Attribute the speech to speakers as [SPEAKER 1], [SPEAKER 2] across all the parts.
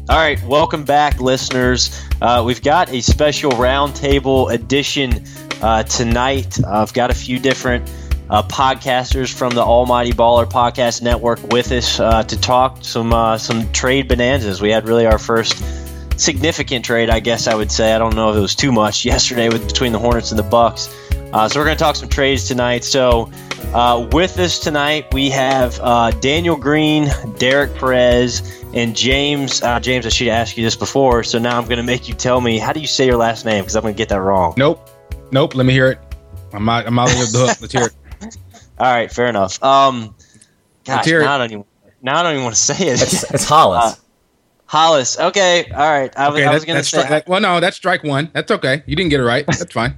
[SPEAKER 1] All right, welcome back, listeners. We've got a special roundtable edition tonight. I've got a few different podcasters from the Almighty Baller Podcast Network with us to talk some trade bonanzas. We had really our first significant trade, I guess I would say. I don't know if it was too much yesterday between the Hornets and the Bucks. So we're going to talk some trades tonight. So with us tonight, we have Daniel Green, Derek Perez, and James. James, I should ask you this before, so now I'm going to make you tell me, how do you say your last name? Because I'm going to get that wrong.
[SPEAKER 2] Nope. Let me hear it. I'm out of the hook. Let's hear it.
[SPEAKER 1] All right, fair enough. Gosh, now I don't even want to say it.
[SPEAKER 3] It's Hollis.
[SPEAKER 1] Hollis. Okay. All right. I was going to say.
[SPEAKER 2] No, that's strike one. That's okay. You didn't get it right. That's fine.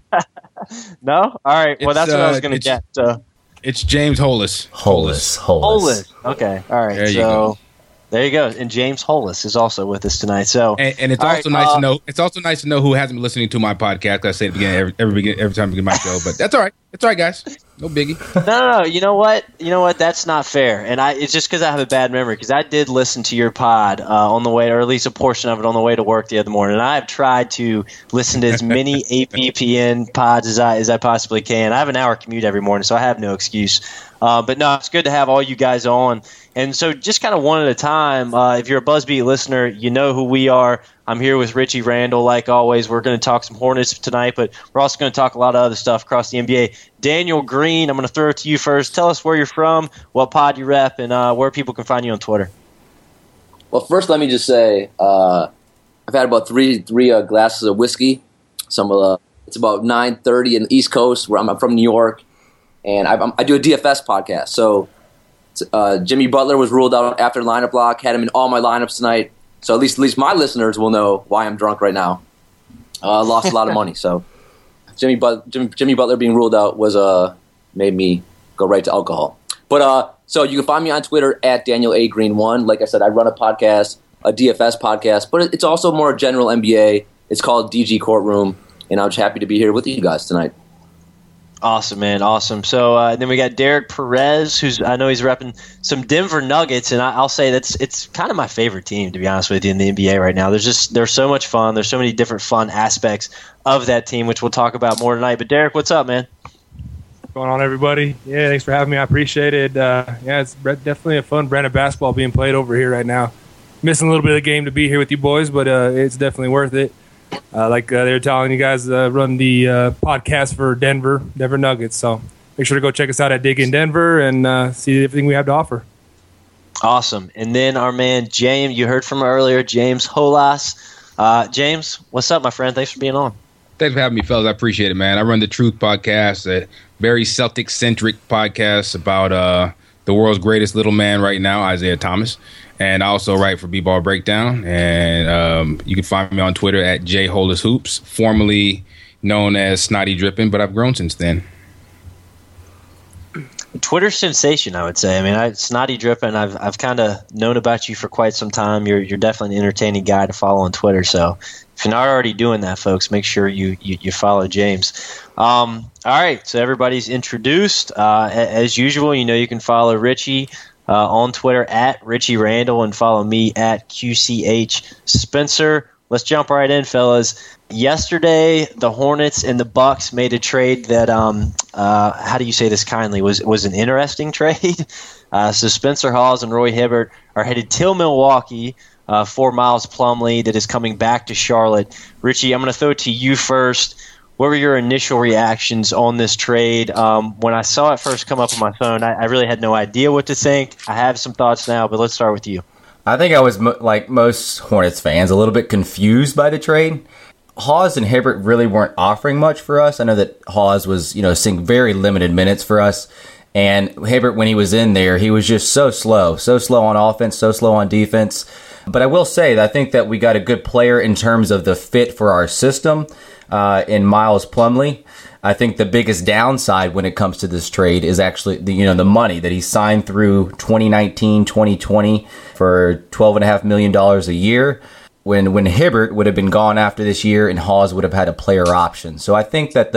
[SPEAKER 1] No? All right. Well, that's what I was going to get. So.
[SPEAKER 2] It's James Hollis.
[SPEAKER 3] Hollis.
[SPEAKER 1] Okay. All right.
[SPEAKER 2] There you go.
[SPEAKER 1] There you go. And James Hollis is also with us tonight. So,
[SPEAKER 2] and it's also nice to know. It's also nice to know who hasn't been listening to my podcast. I say it again every time I begin my show. But that's all right. It's all right, guys. No biggie.
[SPEAKER 1] No. You know what? That's not fair. And it's just because I have a bad memory. Because I did listen to your pod on the way, or at least a portion of it on the way to work the other morning. And I have tried to listen to as many APPN pods as I possibly can. I have an hour commute every morning, so I have no excuse. But no, it's good to have all you guys on. And so just kind of one at a time, if you're a BuzzBeat listener, you know who we are. I'm here with Richie Randall, like always. We're going to talk some Hornets tonight, but we're also going to talk a lot of other stuff across the NBA. Daniel Green, I'm going to throw it to you first. Tell us where you're from, what pod you rep, and where people can find you on Twitter.
[SPEAKER 4] Well, first let me just say I've had about three glasses of whiskey. It's about 9:30 in the East Coast, where I'm from New York, and I do a DFS podcast. So Jimmy Butler was ruled out after lineup lock. Had him in all my lineups tonight. So at least my listeners will know why I'm drunk right now. Lost a lot of money. So Jimmy Butler being ruled out was made me go right to alcohol. But so you can find me on Twitter at Daniel A. Green 1. Like I said, I run a podcast, a DFS podcast, but it's also more general NBA. It's called DG Courtroom, and I'm just happy to be here with you guys tonight.
[SPEAKER 1] Awesome, man. Awesome. So then we got Derek Perez, who's I know he's repping some Denver Nuggets, and I'll say it's kind of my favorite team, to be honest with you, in the NBA right now. There's so much fun. There's so many different fun aspects of that team, which we'll talk about more tonight. But Derek, what's up, man?
[SPEAKER 5] What's going on, everybody? Yeah, thanks for having me. I appreciate it. It's definitely a fun brand of basketball being played over here right now. Missing a little bit of the game to be here with you boys, but it's definitely worth it. Like they were telling you guys, run the podcast for Denver Nuggets. So make sure to go check us out at Dig in Denver and see everything we have to offer.
[SPEAKER 1] Awesome. And then our man, James, you heard from earlier, James Hollis. James, what's up, my friend? Thanks for being on.
[SPEAKER 2] Thanks for having me, fellas. I appreciate it, man. I run the Truth Podcast, a very Celtic-centric podcast about the world's greatest little man right now, Isaiah Thomas. And I also write for B-Ball Breakdown. And you can find me on Twitter at JHolisHoops, formerly known as Snotty Drippin', but I've grown since then.
[SPEAKER 1] Twitter sensation, I would say. I mean, Snotty Drippin', I've kind of known about you for quite some time. You're definitely an entertaining guy to follow on Twitter. So if you're not already doing that, folks, make sure you follow James. All right, so everybody's introduced. As usual, you can follow Richie on Twitter at Richie Randall and follow me at QCH Spencer. Let's jump right in, fellas. Yesterday, the Hornets and the Bucks made a trade that, how do you say this kindly, was an interesting trade. So Spencer Hawes and Roy Hibbert are headed to Milwaukee for Miles Plumlee that is coming back to Charlotte. Richie, I'm going to throw it to you first. What were your initial reactions on this trade? When I saw it first come up on my phone, I really had no idea what to think. I have some thoughts now, but let's start with you.
[SPEAKER 3] I think I was, like most Hornets fans, a little bit confused by the trade. Hawes and Hibbert really weren't offering much for us. I know that Hawes was, seeing very limited minutes for us. And Hibbert, when he was in there, he was just so slow on offense, so slow on defense. But I will say that I think that we got a good player in terms of the fit for our system in Miles Plumlee. I think the biggest downside when it comes to this trade is actually the money that he signed through 2019, 2020 for $12.5 million a year. When Hibbert would have been gone after this year and Hawes would have had a player option. So I think that the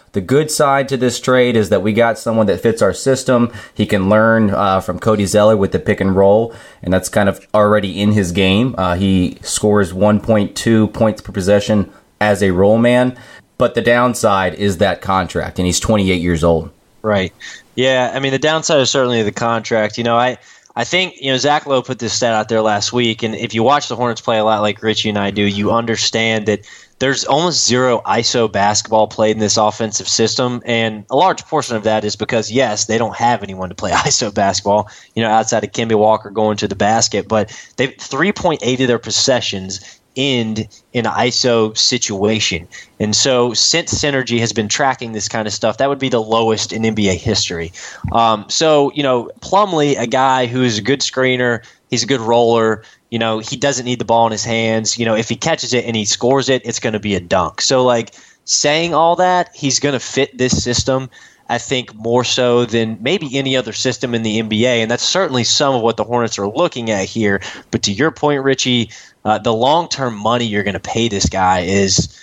[SPEAKER 3] The good side to this trade is that we got someone that fits our system. He can learn from Cody Zeller with the pick and roll, and that's kind of already in his game. He scores 1.2 points per possession as a roll man, but the downside is that contract, and he's 28 years old.
[SPEAKER 1] Right. Yeah, I mean, the downside is certainly the contract. I think, Zach Lowe put this stat out there last week, and if you watch the Hornets play a lot like Richie and I do, you understand that there's almost zero ISO basketball played in this offensive system, and a large portion of that is because, yes, they don't have anyone to play ISO basketball, outside of Kemba Walker going to the basket, but they've 3.8 of their possessions end in an ISO situation. And so since Synergy has been tracking this kind of stuff, that would be the lowest in NBA history. So Plumlee, a guy who is a good screener, he's a good roller, he doesn't need the ball in his hands. If he catches it and he scores it, it's going to be a dunk. So saying all that, he's going to fit this system, I think, more so than maybe any other system in the NBA. And that's certainly some of what the Hornets are looking at here. But to your point, Richie, the long-term money you're going to pay this guy is,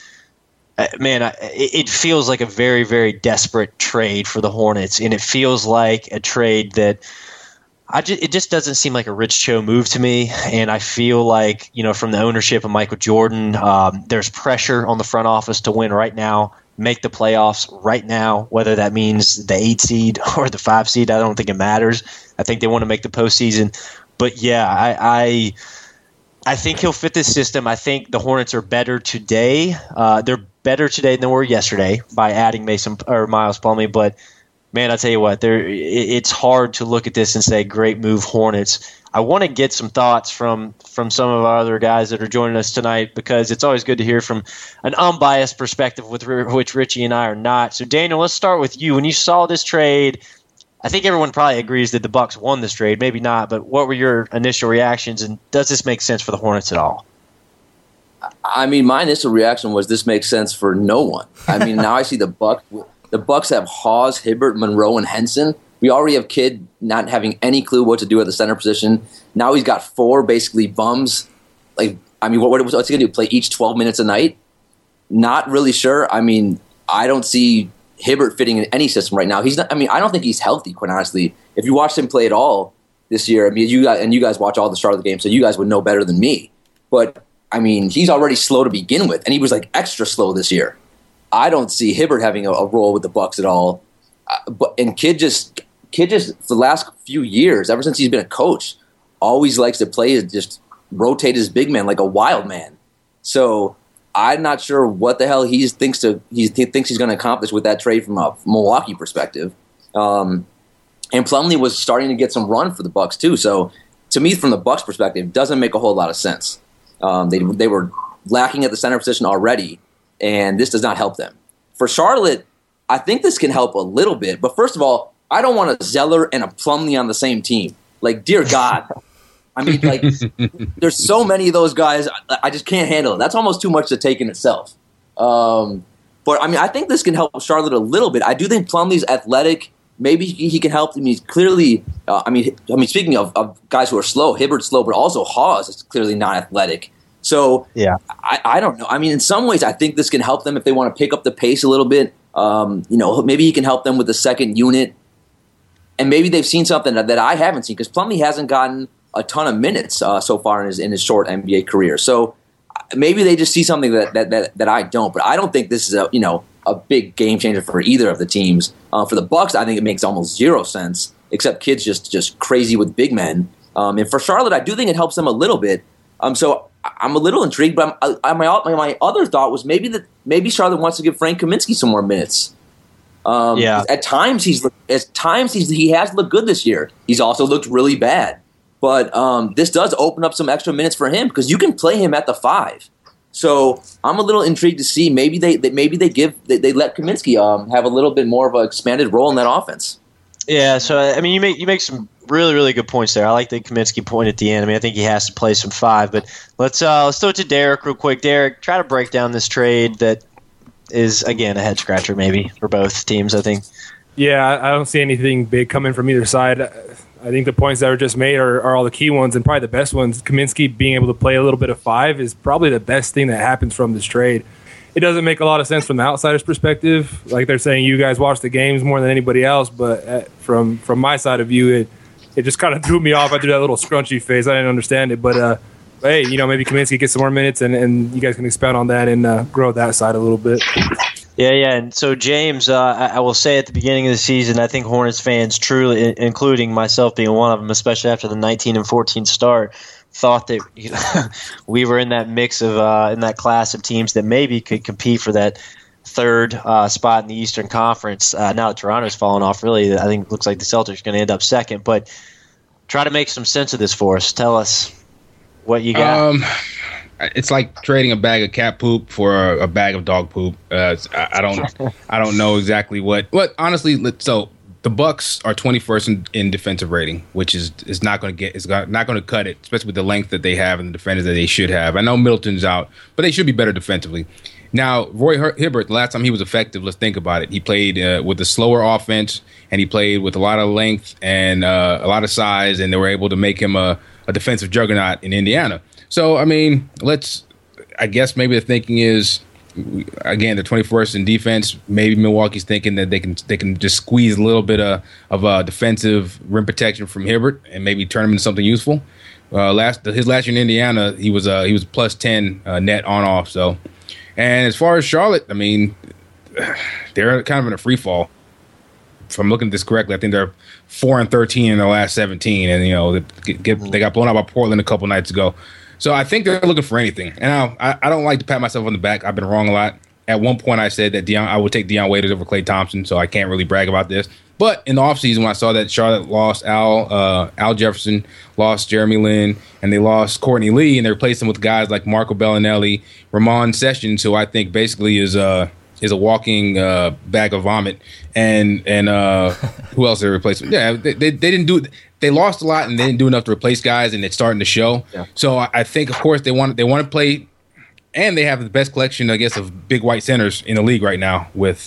[SPEAKER 1] it feels like a very, very desperate trade for the Hornets. And it feels like a trade that it just doesn't seem like a Rich Cho move to me. And I feel like, from the ownership of Michael Jordan, there's pressure on the front office to win right now, make the playoffs right now, whether that means the 8 seed or the 5 seed. I don't think it matters. I think they want to make the postseason. But yeah, I think he'll fit this system. I think the Hornets are better today. They're better today than they were yesterday by adding Miles Plumlee. But man, I tell you what, it's hard to look at this and say, great move, Hornets. I want to get some thoughts from some of our other guys that are joining us tonight, because it's always good to hear from an unbiased perspective, with which Richie and I are not. So, Daniel, let's start with you. When you saw this trade, I think everyone probably agrees that the Bucks won this trade. Maybe not, but what were your initial reactions, and does this make sense for the Hornets at all?
[SPEAKER 4] I mean, my initial reaction was this makes sense for no one. I mean, now I see the Bucks. The Bucks have Hawes, Hibbert, Monroe, and Henson. We already have Kidd not having any clue what to do at the center position. Now he's got 4 basically bums. What's he going to do? Play each 12 minutes a night? Not really sure. I mean, I don't see Hibbert fitting in any system right now. He's not. I mean, I don't think he's healthy, quite honestly. If you watched him play at all this year, I mean, you guys watch all the start of the game, so you guys would know better than me. But I mean, he's already slow to begin with, and he was extra slow this year. I don't see Hibbert having a role with the Bucks at all. And Kidd just for the last few years, ever since he's been a coach, always likes to play just rotate his big man like a wild man. So I'm not sure what the hell he thinks he's going to accomplish with that trade from a Milwaukee perspective. And Plumlee was starting to get some run for the Bucks too. So to me, from the Bucks perspective, it doesn't make a whole lot of sense. They were lacking at the center position already, and this does not help them. For Charlotte, I think this can help a little bit. But first of all, I don't want a Zeller and a Plumlee on the same team. Dear God. I mean, there's so many of those guys, I just can't handle it. That's almost too much to take in itself. But, I mean, I think this can help Charlotte a little bit. I do think Plumlee's athletic. Maybe he can help them. He's clearly, I mean, speaking of guys who are slow, Hibbert's slow, but also Hawes is clearly not athletic. So, yeah, I don't know. I mean, in some ways, I think this can help them if they want to pick up the pace a little bit. Maybe he can help them with the second unit. And maybe they've seen something that I haven't seen, because Plumlee hasn't gotten a ton of minutes so far in his short NBA career. So maybe they just see something that I don't. But I don't think this is a big game changer for either of the teams. For the Bucks, I think it makes almost zero sense, except Kidd's just crazy with big men. And for Charlotte, I do think it helps them a little bit. So I'm a little intrigued. But my other thought was maybe Charlotte wants to give Frank Kaminsky some more minutes. At times he has looked good this year. He's also looked really bad. But this does open up some extra minutes for him, because you can play him at the 5. So I'm a little intrigued to see maybe they let Kaminsky have a little bit more of an expanded role in that offense.
[SPEAKER 1] Yeah, so I mean, you make some really, really good points there. I like the Kaminsky point at the end. I mean, I think he has to play some 5. But let's throw it to Derek real quick. Derek, try to break down this trade that is, again, a head scratcher maybe for both teams, I think.
[SPEAKER 5] Yeah, I don't see anything big coming from either side. I think the points that were just made are all the key ones, and probably the best ones. Kaminsky being able to play a little bit of 5 is probably the best thing that happens from this trade. it doesn't make a lot of sense from the outsider's perspective. Like they're saying, you guys watch the games more than anybody else, but from my side of view, it just kind of threw me off. I threw that little scrunchy face. I didn't understand it, but hey, maybe Kaminsky gets some more minutes, and you guys can expound on that and grow that side a little bit.
[SPEAKER 1] Yeah. And so, James, I will say at the beginning of the season, I think Hornets fans, truly, including myself being one of them, especially after the 19-14 start, thought that we were in that mix of in that class of teams that maybe could compete for that third spot in the Eastern Conference. Now that Toronto's fallen off, really, I think it looks like the Celtics are going to end up second. But try to make some sense of this for us. Tell us what you got.
[SPEAKER 2] It's like trading a bag of cat poop for a bag of dog poop. I don't know exactly what. Honestly, so the Bucks are 21st in defensive rating, which is not going to cut it, especially with the length that they have and the defenders that they should have. I know Middleton's out, but they should be better defensively. Now, Roy Hibbert, the last time he was effective, let's think about it. He played with a slower offense, and he played with a lot of length and a lot of size, and they were able to make him a defensive juggernaut in Indiana. So, I mean, I guess maybe the thinking is, again, they're 21st in defense. Maybe Milwaukee's thinking that they can just squeeze a little bit of defensive rim protection from Hibbert and maybe turn him into something useful. His last year in Indiana, he was plus 10 net on off. So, and as far as Charlotte, I mean, they're kind of in a free fall. If I'm looking at this correctly, I think they're 4-13 in their last 17, and they got blown out by Portland a couple nights ago. So I think they're looking for anything. And I don't like to pat myself on the back. I've been wrong a lot. At one point, I said that I would take Deion Waiters over Klay Thompson, so I can't really brag about this. But in the offseason, when I saw that Charlotte lost Al Jefferson, lost Jeremy Lin, and they lost Courtney Lee, and they replaced them with guys like Marco Bellinelli, Ramon Sessions, who I think basically is a walking bag of vomit, and who else they replaced? Yeah, they didn't do. They lost a lot and they didn't do enough to replace guys, and it's starting to show. Yeah. So I think, of course, they want to play, and they have the best collection, I guess, of big white centers in the league right now with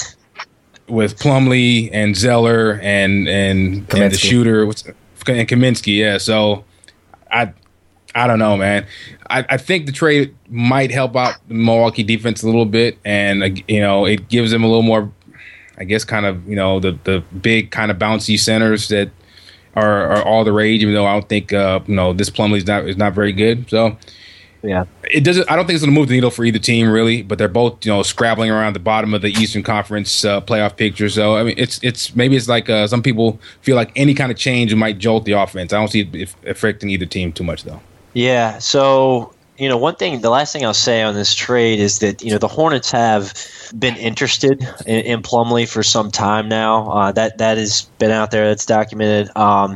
[SPEAKER 2] Plumlee and Zeller and the shooter and Kaminsky. Yeah, so I don't know, man. I think the trade might help out the Milwaukee defense a little bit, and it gives them a little more, I guess, kind of the big kind of bouncy centers that are all the rage. Even though I don't think this Plumlee is not very good. So yeah, it doesn't. I don't think it's going to move the needle for either team really. But they're both scrabbling around the bottom of the Eastern Conference playoff picture. So I mean, it's like some people feel like any kind of change might jolt the offense. I don't see it affecting either team too much though. Yeah.
[SPEAKER 1] So, the last thing I'll say on this trade is that, the Hornets have been interested in Plumlee for some time now. That has been out there. That's documented.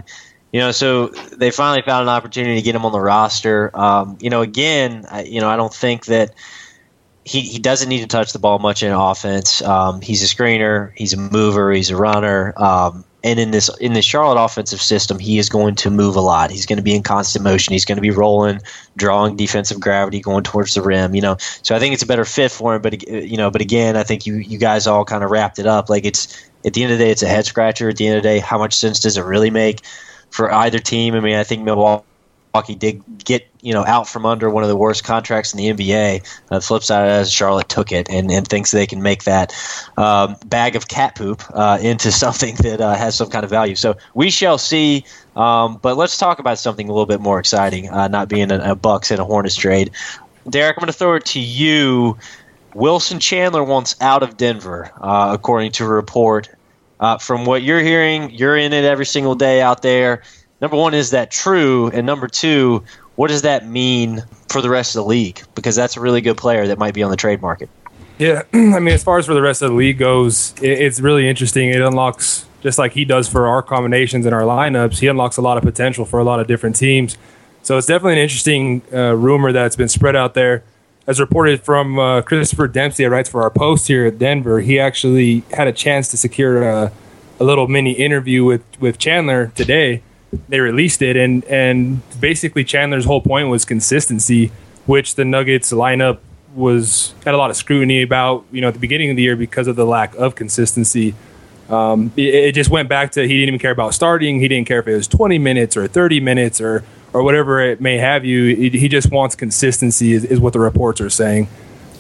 [SPEAKER 1] So they finally found an opportunity to get him on the roster. Again, I don't think that he doesn't need to touch the ball much in offense. He's a screener. He's a mover. He's a runner. And in this Charlotte offensive system, he is going to move a lot. He's going to be in constant motion. He's going to be rolling, drawing defensive gravity, going towards the rim. So I think it's a better fit for him. But again, I think you guys all kind of wrapped it up. Like it's at the end of the day, it's a head scratcher. At the end of the day, how much sense does it really make for either team? I mean, I think Milwaukee did get out from under one of the worst contracts in the NBA. The flip side of that is Charlotte took it and thinks they can make that bag of cat poop into something that has some kind of value. So we shall see. But let's talk about something a little bit more exciting, not being a Bucks and a Hornets trade. Derek, I'm going to throw it to you. Wilson Chandler wants out of Denver, according to a report. From what you're hearing, you're in it every single day out there. Number one, is that true? And number two, what does that mean for the rest of the league? Because that's a really good player that might be on the trade market.
[SPEAKER 5] Yeah, I mean, as far as for the rest of the league goes, it's really interesting. It unlocks, just like he does for our combinations and our lineups, he unlocks a lot of potential for a lot of different teams. So it's definitely an interesting rumor that's been spread out there. As reported from Christopher Dempsey, that writes for our post here at Denver, he actually had a chance to secure a little mini interview with Chandler today. They released it, and basically Chandler's whole point was consistency, which the Nuggets lineup had a lot of scrutiny about, at the beginning of the year because of the lack of consistency. It just went back to he didn't even care about starting. He didn't care if it was 20 minutes or 30 minutes or whatever it may have you. He just wants consistency is what the reports are saying.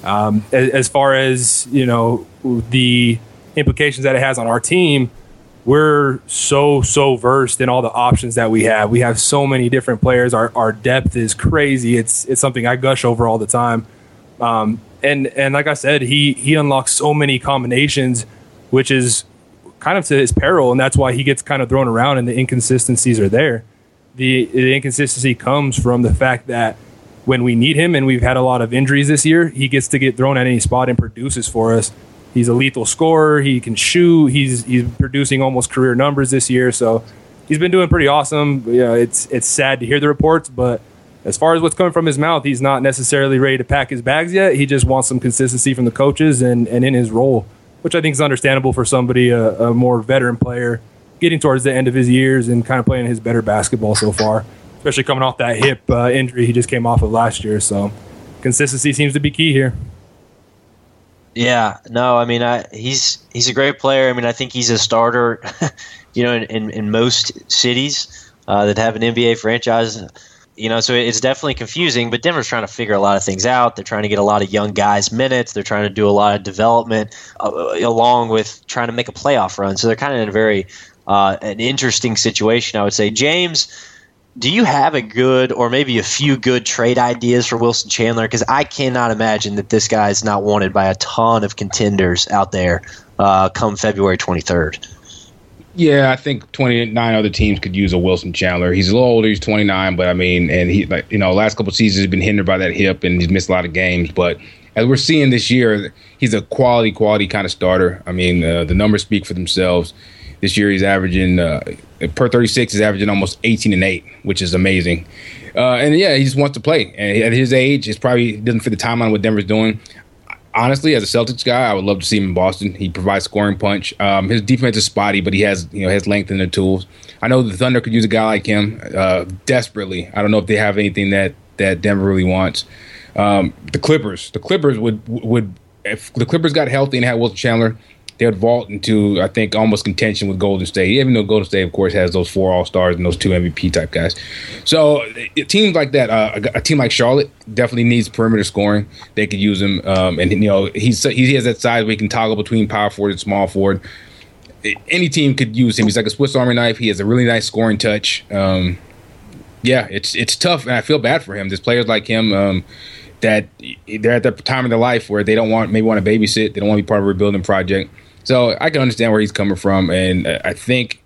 [SPEAKER 5] As far as, the implications that it has on our team, we're so versed in all the options that we have. We have so many different players. Our depth is crazy. It's something I gush over all the time. And like I said, he unlocks so many combinations, which is kind of to his peril, and that's why he gets kind of thrown around and the inconsistencies are there. The inconsistency comes from the fact that when we need him, and we've had a lot of injuries this year, he gets to get thrown at any spot and produces for us. He's a lethal scorer. He can shoot. He's producing almost career numbers this year. So he's been doing pretty awesome. It's sad to hear the reports, but as far as what's coming from his mouth, he's not necessarily ready to pack his bags yet. He just wants some consistency from the coaches and in his role, which I think is understandable for somebody, a more veteran player, getting towards the end of his years and kind of playing his better basketball so far, especially coming off that hip injury he just came off of last year. So consistency seems to be key here.
[SPEAKER 1] Yeah, no, I mean, he's a great player. I mean, I think he's a starter, in most cities that have an NBA franchise. So it's definitely confusing, but Denver's trying to figure a lot of things out. They're trying to get a lot of young guys minutes. They're trying to do a lot of development along with trying to make a playoff run. So they're kind of in a very an interesting situation, I would say. James, do you have a good or maybe a few good trade ideas for Wilson Chandler? Because I cannot imagine that this guy is not wanted by a ton of contenders out there come February 23rd.
[SPEAKER 2] Yeah, I think 29 other teams could use a Wilson Chandler. He's a little older. He's 29, but I mean, and he last couple of seasons he's been hindered by that hip and he's missed a lot of games. But as we're seeing this year, he's a quality kind of starter. I mean, the numbers speak for themselves. This year he's averaging per 36, he's averaging almost 18 and 8, which is amazing. And yeah, he just wants to play. And at his age, he doesn't fit the timeline of what Denver's doing. Honestly, as a Celtics guy, I would love to see him in Boston. He provides scoring punch. His defense is spotty, but he has length in the tools. I know the Thunder could use a guy like him desperately. I don't know if they have anything that Denver really wants. The Clippers would if the Clippers got healthy and had Wilson Chandler, they would vault into, I think, almost contention with Golden State, even though Golden State, of course, has those 4 All-Stars and those 2 MVP-type guys. So teams like that, a team like Charlotte definitely needs perimeter scoring. They could use him. And he has that size where he can toggle between power forward and small forward. Any team could use him. He's like a Swiss Army knife. He has a really nice scoring touch. Yeah, it's tough, and I feel bad for him. There's players like him that they're at the time of their life where they don't want to babysit. They don't want to be part of a rebuilding project. So I can understand where he's coming from, and I think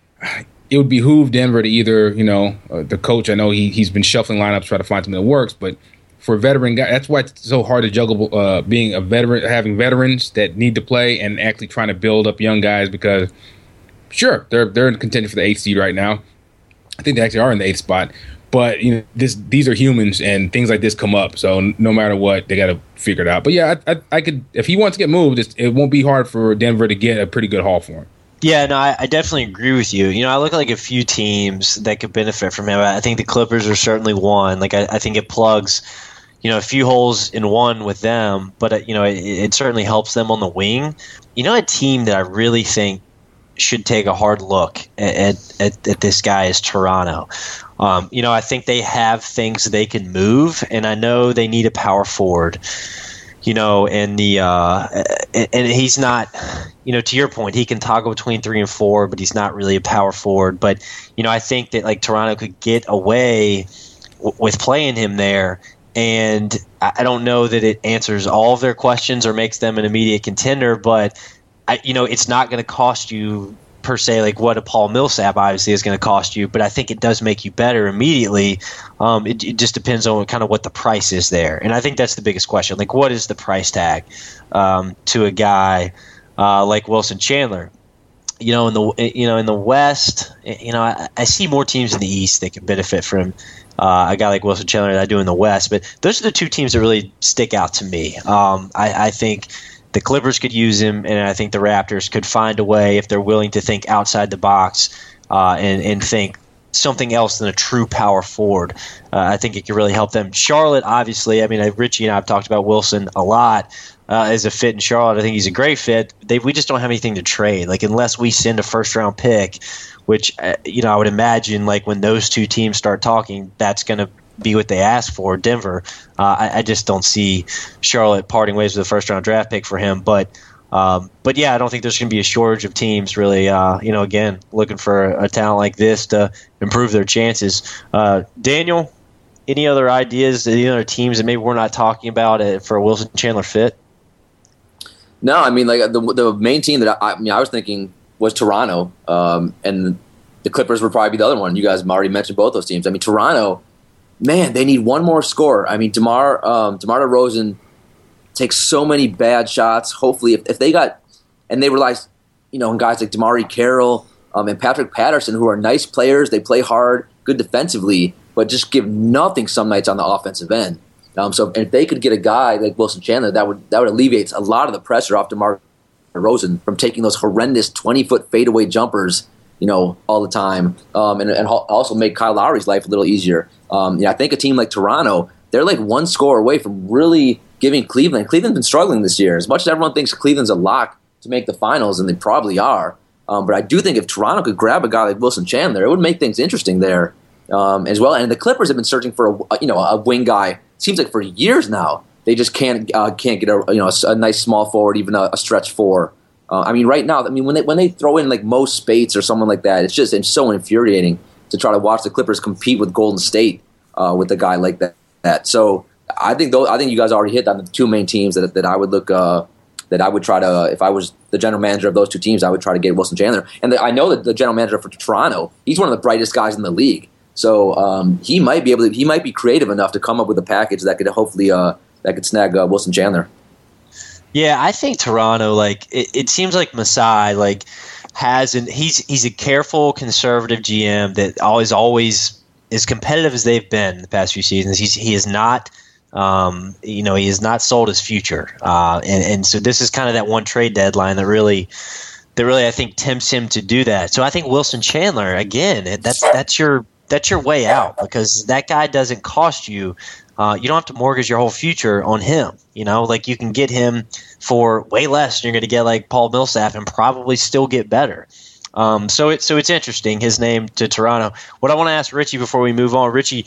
[SPEAKER 2] it would behoove Denver to either, the coach, I know he's been shuffling lineups, try to find something that works, but for a veteran guy, that's why it's so hard to juggle being a veteran, having veterans that need to play and actually trying to build up young guys because, sure, they're in contention for the 8th seed right now. I think they actually are in the 8th spot. But these are humans, and things like this come up. So no matter what, they got to figure it out. But yeah, I could, if he wants to get moved, it won't be hard for Denver to get a pretty good haul for him.
[SPEAKER 1] Yeah, no, I definitely agree with you. I look like a few teams that could benefit from him. I think the Clippers are certainly one. Like I think it plugs, a few holes in one with them. But it certainly helps them on the wing. A team that I really think should take a hard look at this guy is Toronto. I think they have things they can move, and I know they need a power forward. And he's not. To your point, he can toggle between 3 and 4, but he's not really a power forward. But I think that like Toronto could get away with playing him there. And I don't know that it answers all of their questions or makes them an immediate contender, but it's not going to cost you per se like what a Paul Millsap obviously is going to cost you, but I think it does make you better immediately. It just depends on kind of what the price is there, and I think that's the biggest question. Like, what is the price tag to a guy like Wilson Chandler? In the West, I see more teams in the East that can benefit from a guy like Wilson Chandler than I do in the West, but those are the two teams that really stick out to me. I think the Clippers could use him, and I think the Raptors could find a way if they're willing to think outside the box and think something else than a true power forward. I think it could really help them. Charlotte, obviously, I mean, Richie and I have talked about Wilson a lot as a fit in Charlotte. I think he's a great fit. We just don't have anything to trade. Like, unless we send a first-round pick, which, I would imagine, like, when those two teams start talking, that's going to be what they asked for, Denver. I just don't see Charlotte parting ways with a first-round draft pick for him. But yeah, I don't think there's going to be a shortage of teams really, again, looking for a talent like this to improve their chances. Daniel, any other ideas, any other teams that maybe we're not talking about for a Wilson Chandler fit?
[SPEAKER 4] No, I mean, like the main team that I was thinking was Toronto, and the Clippers would probably be the other one. You guys already mentioned both those teams. I mean, Toronto, man, they need one more scorer. I mean, DeMar DeRozan takes so many bad shots. Hopefully, if they got and they realize, in guys like DeMarre Carroll and Patrick Patterson, who are nice players, they play hard, good defensively, but just give nothing some nights on the offensive end. So if they could get a guy like Wilson Chandler, that would alleviate a lot of the pressure off DeMar DeRozan from taking those horrendous 20-foot fadeaway jumpers, all the time, and also make Kyle Lowry's life a little easier. I think a team like Toronto, they're like one score away from really giving Cleveland's been struggling this year. As much as everyone thinks Cleveland's a lock to make the finals, and they probably are, but I do think if Toronto could grab a guy like Wilson Chandler, it would make things interesting there as well. And the Clippers have been searching for a wing guy. Seems like for years now. They just can't get a nice small forward, even a stretch four. Right now, when they throw in like Mo Spates or someone like that, it's so infuriating to try to watch the Clippers compete with Golden State with a guy like that. So I think you guys already hit on the two main teams that I would look that I would try to, if I was the general manager of those two teams, I would try to get Wilson Chandler. And I know that the general manager for Toronto, he's one of the brightest guys in the league. So he might be creative enough to come up with a package that could hopefully snag Wilson Chandler.
[SPEAKER 1] Yeah, I think Toronto, like it seems like Masai he's a careful, conservative GM that always as competitive as they've been the past few seasons. He is not. He has not sold his future, and so this is kind of that one trade deadline that really I think tempts him to do that. So I think Wilson Chandler again, that's your way out, because that guy doesn't cost you. You don't have to mortgage your whole future on him. Like you can get him for way less, and you're going to get like Paul Millsap and probably still get better. So it's interesting, his name to Toronto. What I want to ask Richie before we move on, Richie,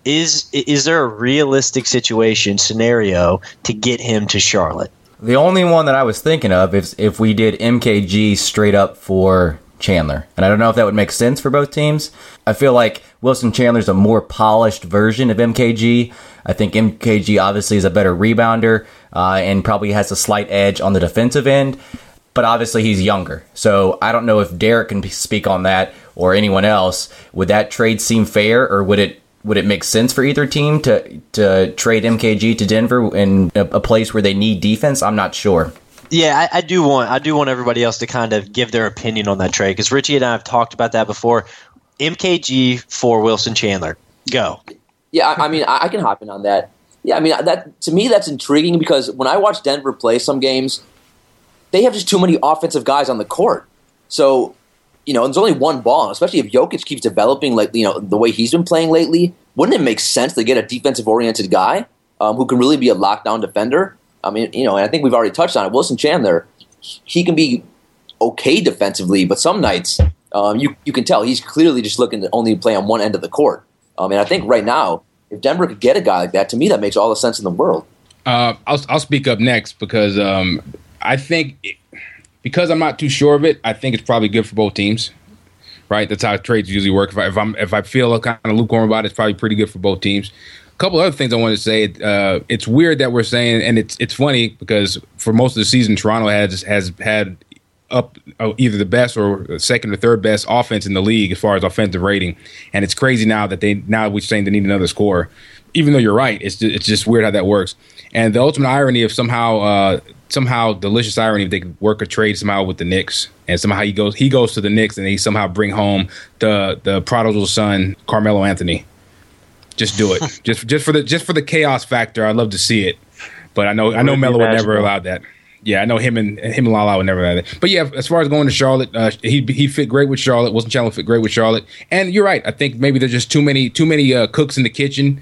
[SPEAKER 1] is there a realistic scenario to get him to Charlotte?
[SPEAKER 3] The only one that I was thinking of is if we did MKG straight up for Chandler. And I don't know if that would make sense for both teams. I feel like Wilson Chandler's a more polished version of MKG. I think MKG obviously is a better rebounder and probably has a slight edge on the defensive end. But obviously he's younger. So I don't know if Derek can speak on that or anyone else. Would that trade seem fair, or would it make sense for either team to trade MKG to Denver in a place where they need defense? I'm not sure.
[SPEAKER 1] Yeah, I do want everybody else to kind of give their opinion on that trade, because Richie and I have talked about that before. MKG for Wilson Chandler. Go.
[SPEAKER 4] Yeah, I can hop in on that. Yeah, that to me that's intriguing, because when I watch Denver play some games, they have just too many offensive guys on the court. So, there's only one ball, and especially if Jokic keeps developing the way he's been playing lately, wouldn't it make sense to get a defensive-oriented guy who can really be a lockdown defender? And I think we've already touched on it. Wilson Chandler, he can be okay defensively, but some nights you can tell he's clearly just looking to only play on one end of the court. And I think right now, if Denver could get a guy like that, to me that makes all the sense in the world.
[SPEAKER 2] I'll speak up next, because I think because I'm not too sure of it, I think it's probably good for both teams. Right, that's how trades usually work. If I feel kind of lukewarm about it, it's probably pretty good for both teams. A couple other things I wanted to say. It's weird that we're saying, and it's funny because for most of the season, Toronto has had up either the best or second or third best offense in the league as far as offensive rating, and it's crazy now that we're saying they need another scorer. Even though you're right, it's just weird how that works. And the ultimate irony of somehow delicious irony if they could work a trade somehow with the Knicks, and somehow he goes to the Knicks and they somehow bring home the prodigal son Carmelo Anthony. Just do it. just for the chaos factor. I'd love to see it, but I know Melo would never allow that. Yeah, I know him and Lala would never allow that. But yeah, as far as going to Charlotte, he fit great with Charlotte. Wilson Chandler fit great with Charlotte. And you're right. I think maybe there's just too many cooks in the kitchen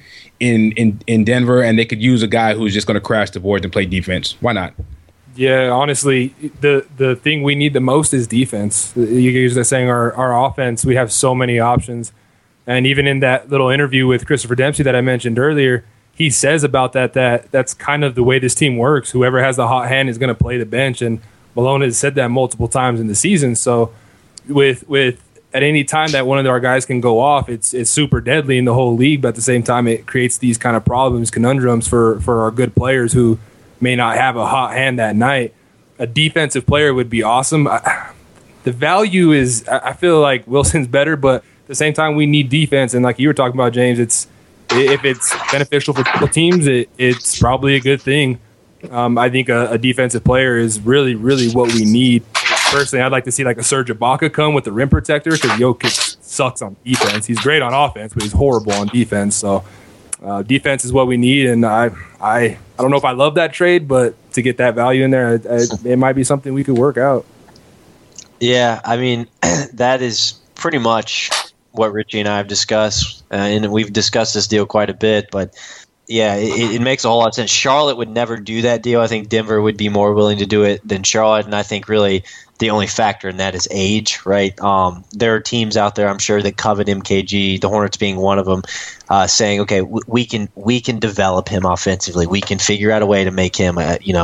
[SPEAKER 2] in Denver, and they could use a guy who's just going to crash the boards and play defense. Why not?
[SPEAKER 5] Yeah, honestly, the thing we need the most is defense. You guys are saying our offense, we have so many options. And even in that little interview with Christopher Dempsey that I mentioned earlier, he says about that's kind of the way this team works. Whoever has the hot hand is going to play the bench, and Malone has said that multiple times in the season. So with at any time that one of our guys can go off, it's super deadly in the whole league. But at the same time, it creates these kind of problems, conundrums for our good players who may not have a hot hand that night. A defensive player would be awesome. The value is, I feel like Wilson's better, but at the same time, we need defense. And like you were talking about, James, if it's beneficial for both teams, it's probably a good thing. I think a defensive player is really, really what we need. Personally, I'd like to see like a Serge Ibaka come with the rim protector, because Jokic sucks on defense. He's great on offense, but he's horrible on defense. So defense is what we need. And I don't know if I love that trade, but to get that value in there, it might be something we could work out.
[SPEAKER 1] Yeah, I mean, that is pretty much what Richie and I have discussed, and we've discussed this deal quite a bit, but yeah, it makes a whole lot of sense. Charlotte would never do that deal. I think Denver would be more willing to do it than Charlotte, and I think really the only factor in that is age, right? There are teams out there, I'm sure, that covet MKG, the Hornets being one of them, saying, okay, we can develop him offensively. We can figure out a way to make him,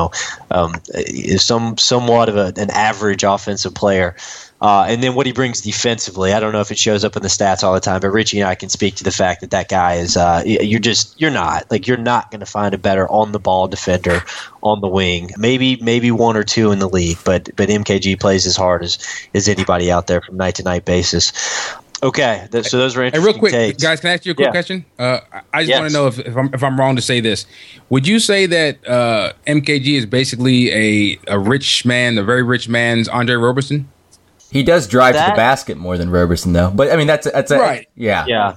[SPEAKER 1] somewhat of an average offensive player. And then what he brings defensively, I don't know if it shows up in the stats all the time, but Richie and I can speak to the fact that guy is you're not going to find a better on the ball defender on the wing. Maybe one or two in the league, but MKG plays as hard as anybody out there from night to night basis. Okay, so those were interesting.
[SPEAKER 2] Hey, real quick,
[SPEAKER 1] takes.
[SPEAKER 2] guys, can I ask you a quick question? I just want to know if I'm wrong to say this. Would you say that MKG is basically a rich man, a very rich man's Andre Roberson?
[SPEAKER 3] He does drive to the basket more than Roberson, though. But I mean, that's
[SPEAKER 2] right.
[SPEAKER 3] Yeah.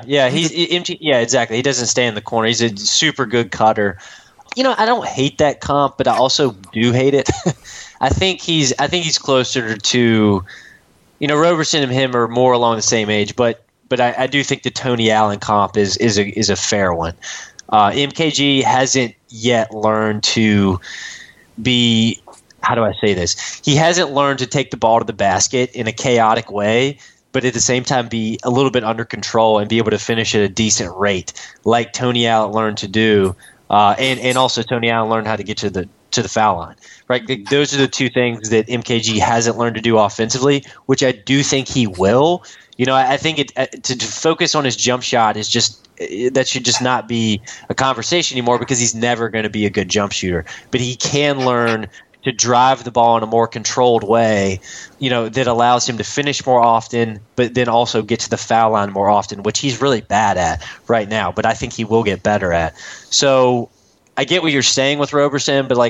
[SPEAKER 1] Yeah, exactly. He doesn't stay in the corner. He's a super good cutter. I don't hate that comp, but I also do hate it. I think he's closer to, Roberson and him are more along the same age, but I do think the Tony Allen comp is a fair one. MKG hasn't yet learned to be. How do I say this? He hasn't learned to take the ball to the basket in a chaotic way, but at the same time be a little bit under control and be able to finish at a decent rate, like Tony Allen learned to do, and also Tony Allen learned how to get to the foul line. Right, those are the two things that MKG hasn't learned to do offensively, which I do think he will. I think to focus on his jump shot is just that should just not be a conversation anymore, because he's never going to be a good jump shooter. But he can learn to drive the ball in a more controlled way, that allows him to finish more often, but then also get to the foul line more often, which he's really bad at right now, but I think he will get better at. So I get what you're saying with Roberson, but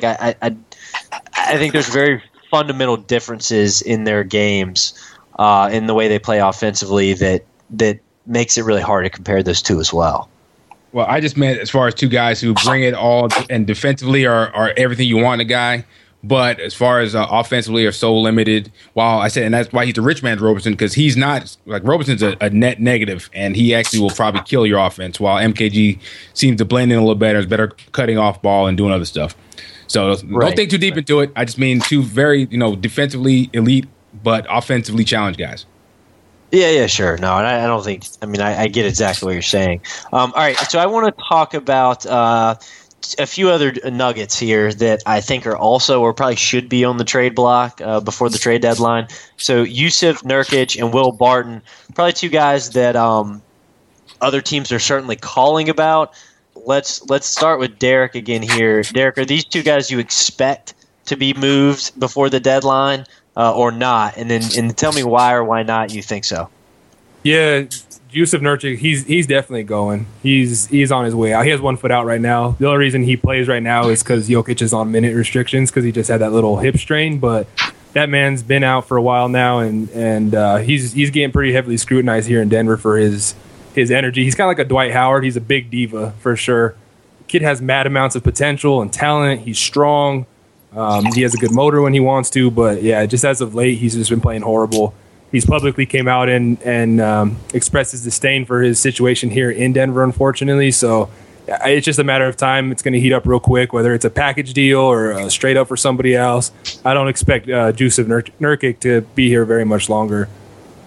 [SPEAKER 1] I think there's very fundamental differences in their games, in the way they play offensively that makes it really hard to compare those two as well.
[SPEAKER 2] Well, I just meant as far as two guys who bring it all and defensively are everything you want in a guy. But as far as offensively are so limited, and that's why he's the rich man's Roberson, because he's not like Roberson's a net negative, and he actually will probably kill your offense, while MKG seems to blend in a little better, is better cutting off ball and doing other stuff. So don't think too deep into it. I just mean two very, defensively elite but offensively challenged guys.
[SPEAKER 1] Yeah, sure. No, and I don't think. I mean, I get exactly what you're saying. All right, so I want to talk about a few other nuggets here that I think are also, or probably should be, on the trade block before the trade deadline. So Jusuf Nurkic and Will Barton, probably two guys that other teams are certainly calling about. Let's start with Derek again here. Derek, are these two guys you expect to be moved before the deadline or not? And then tell me why or why not you think so.
[SPEAKER 5] Yeah, Jusuf Nurkic, he's definitely going. He's on his way out. He has 1 foot out right now. The only reason he plays right now is because Jokic is on minute restrictions, because he just had that little hip strain. But that man's been out for a while now, and he's getting pretty heavily scrutinized here in Denver for his energy. He's kind of like a Dwight Howard. He's a big diva for sure. The kid has mad amounts of potential and talent. He's strong. He has a good motor when he wants to, but yeah, just as of late, he's just been playing horrible. He's publicly came out and expressed his disdain for his situation here in Denver, unfortunately. So it's just a matter of time. It's going to heat up real quick, whether it's a package deal or straight up for somebody else. I don't expect Jusuf Nurkic to be here very much longer.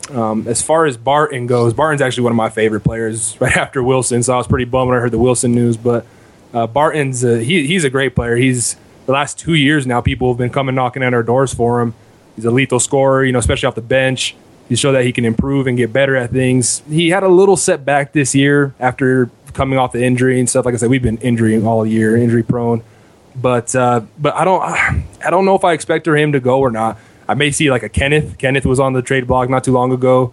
[SPEAKER 5] As far as Barton goes, Barton's actually one of my favorite players right after Wilson, so I was pretty bummed when I heard the Wilson news. But Barton's he's a great player. He's the last 2 years now, people have been coming knocking at our doors for him. He's a lethal scorer, especially off the bench. He showed that he can improve and get better at things. He had a little setback this year after coming off the injury and stuff. Like I said, we've been injury all year, injury prone. But I don't know if I expect him to go or not. I may see like a Kenneth. Kenneth was on the trade block not too long ago.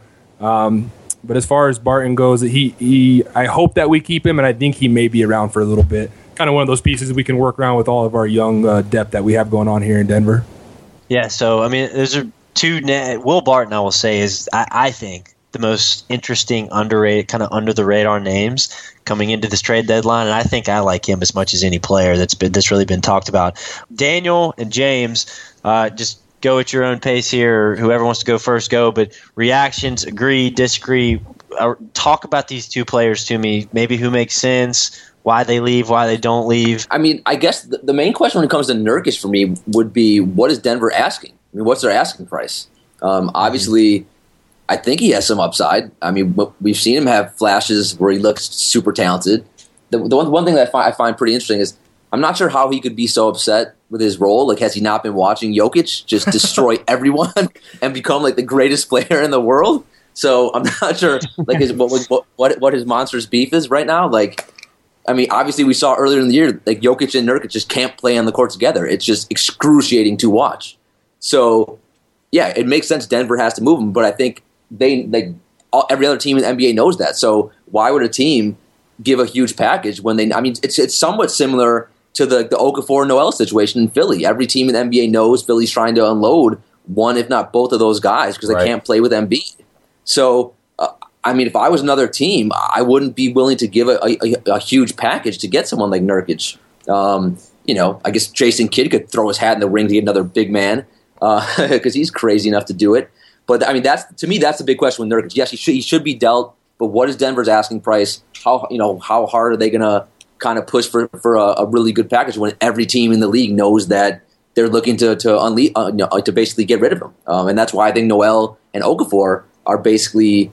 [SPEAKER 5] But as far as Barton goes, I hope that we keep him, and I think he may be around for a little bit. Kind of one of those pieces we can work around with all of our young depth that we have going on here in Denver.
[SPEAKER 1] Yeah, so, I mean, there's two. Will Barton, I will say, is, I think, the most interesting, underrated, kind of under-the-radar names coming into this trade deadline, and I think I like him as much as any player that's really been talked about. Daniel and James, just go at your own pace here. Whoever wants to go first, go. But reactions, agree, disagree. Talk about these two players to me. Maybe who makes sense, why they leave, why they don't leave.
[SPEAKER 4] I mean, I guess the main question when it comes to Nurkic for me would be, what is Denver asking? I mean, what's their asking price? Obviously, I think he has some upside. I mean, we've seen him have flashes where he looks super talented. The one thing that I find pretty interesting is I'm not sure how he could be so upset with his role. Like, has he not been watching Jokic just destroy everyone and become like the greatest player in the world? So I'm not sure like what his monstrous beef is right now. Like, I mean, obviously we saw earlier in the year like Jokic and Nurkic just can't play on the court together. It's just excruciating to watch. So yeah, it makes sense Denver has to move him, but I think every other team in the NBA knows that. So why would a team give a huge package when they? I mean, it's somewhat similar to the Okafor Noel situation in Philly. Every team in the NBA knows Philly's trying to unload one, if not both of those guys because they can't play with Embiid. So, I mean, if I was another team, I wouldn't be willing to give a huge package to get someone like Nurkic. I guess Jason Kidd could throw his hat in the ring to get another big man because he's crazy enough to do it. But I mean, that's the big question with Nurkic. Yes, he should be dealt, but what is Denver's asking price? How hard are they going to kind of push for a really good package when every team in the league knows that they're looking to basically get rid of him? And that's why I think Noel and Okafor are basically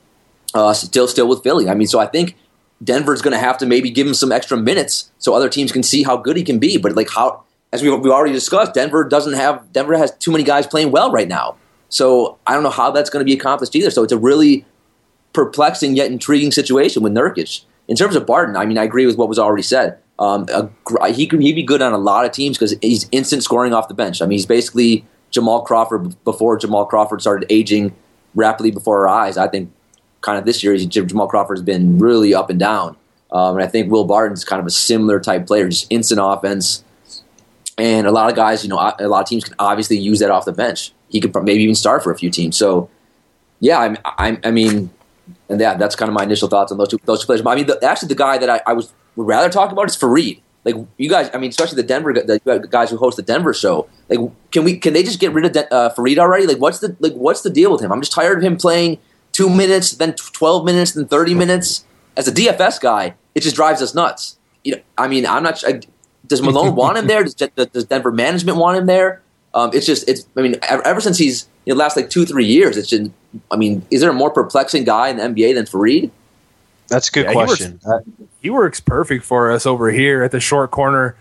[SPEAKER 4] still with Philly. I mean, so I think Denver's going to have to maybe give him some extra minutes so other teams can see how good he can be. But like as we already discussed, Denver has too many guys playing well right now. So I don't know how that's going to be accomplished either. So it's a really perplexing yet intriguing situation with Nurkic. In terms of Barton, I mean, I agree with what was already said. He'd be good on a lot of teams because he's instant scoring off the bench. I mean, he's basically Jamal Crawford before Jamal Crawford started aging rapidly before our eyes. I think kind of this year, Jamal Crawford has been really up and down. And I think Will Barton's kind of a similar type player, just instant offense. And a lot of guys, a lot of teams can obviously use that off the bench. He could maybe even start for a few teams. So, yeah, I mean, and that's kind of my initial thoughts on those two players. But I mean, actually, the guy that I would rather talk about is Fareed. Like, you guys, I mean, especially the guys who host the Denver show. Like, can they just get rid of Fareed already? Like, what's the deal with him? I'm just tired of him playing 2 minutes, then 12 minutes, then 30 minutes. As a DFS guy, it just drives us nuts. I mean, I'm not. Does Malone want him there? Does Denver management want him there? I mean, ever since he's last like 2-3 years, it's just. I mean, is there a more perplexing guy in the NBA than Fareed?
[SPEAKER 1] That's a good question.
[SPEAKER 5] He works perfect for us over here at the short corner.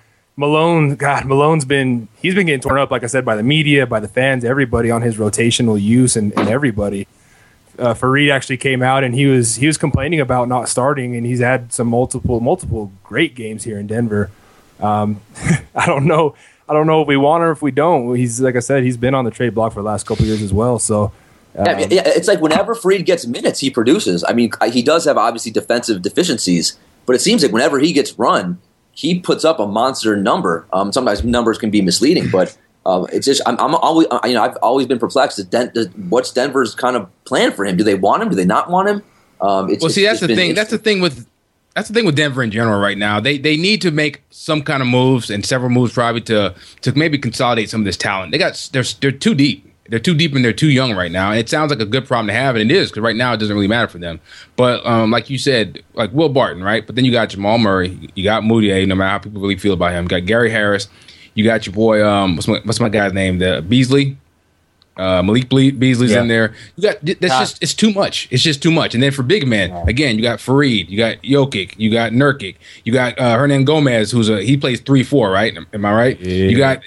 [SPEAKER 5] Malone's been getting torn up, like I said, by the media, by the fans, everybody on his rotational use, and everybody. Fareed actually came out and he was complaining about not starting, and he's had some multiple great games here in Denver. I don't know if we want or if we don't. He's, like I said, he's been on the trade block for the last couple of years as well. So.
[SPEAKER 4] It's like whenever Fareed gets minutes, he produces. I mean, he does have obviously defensive deficiencies, but it seems like whenever he gets run, he puts up a monster number. Sometimes numbers can be misleading, but it's just I'm always I've always been perplexed. What's Denver's kind of plan for him? Do they want him? Do they not want him?
[SPEAKER 2] That's the thing. That's the thing with Denver in general right now. They need to make some kind of moves, and several moves probably to maybe consolidate some of this talent. They're too deep. They're too deep and they're too young right now. And it sounds like a good problem to have, and it is, because right now it doesn't really matter for them. But like you said, like Will Barton, right? But then you got Jamal Murray, you got Moutier, no matter how people really feel about him. You got Gary Harris, you got your boy, what's my guy's name? The Beasley. Malik Beasley's in there. You got it's too much. It's just too much. And then for big men, again, you got Fareed, you got Jokic, you got Nurkic, you got Hernan Gomez, he plays 3-4, right? Am I right? Yeah, you got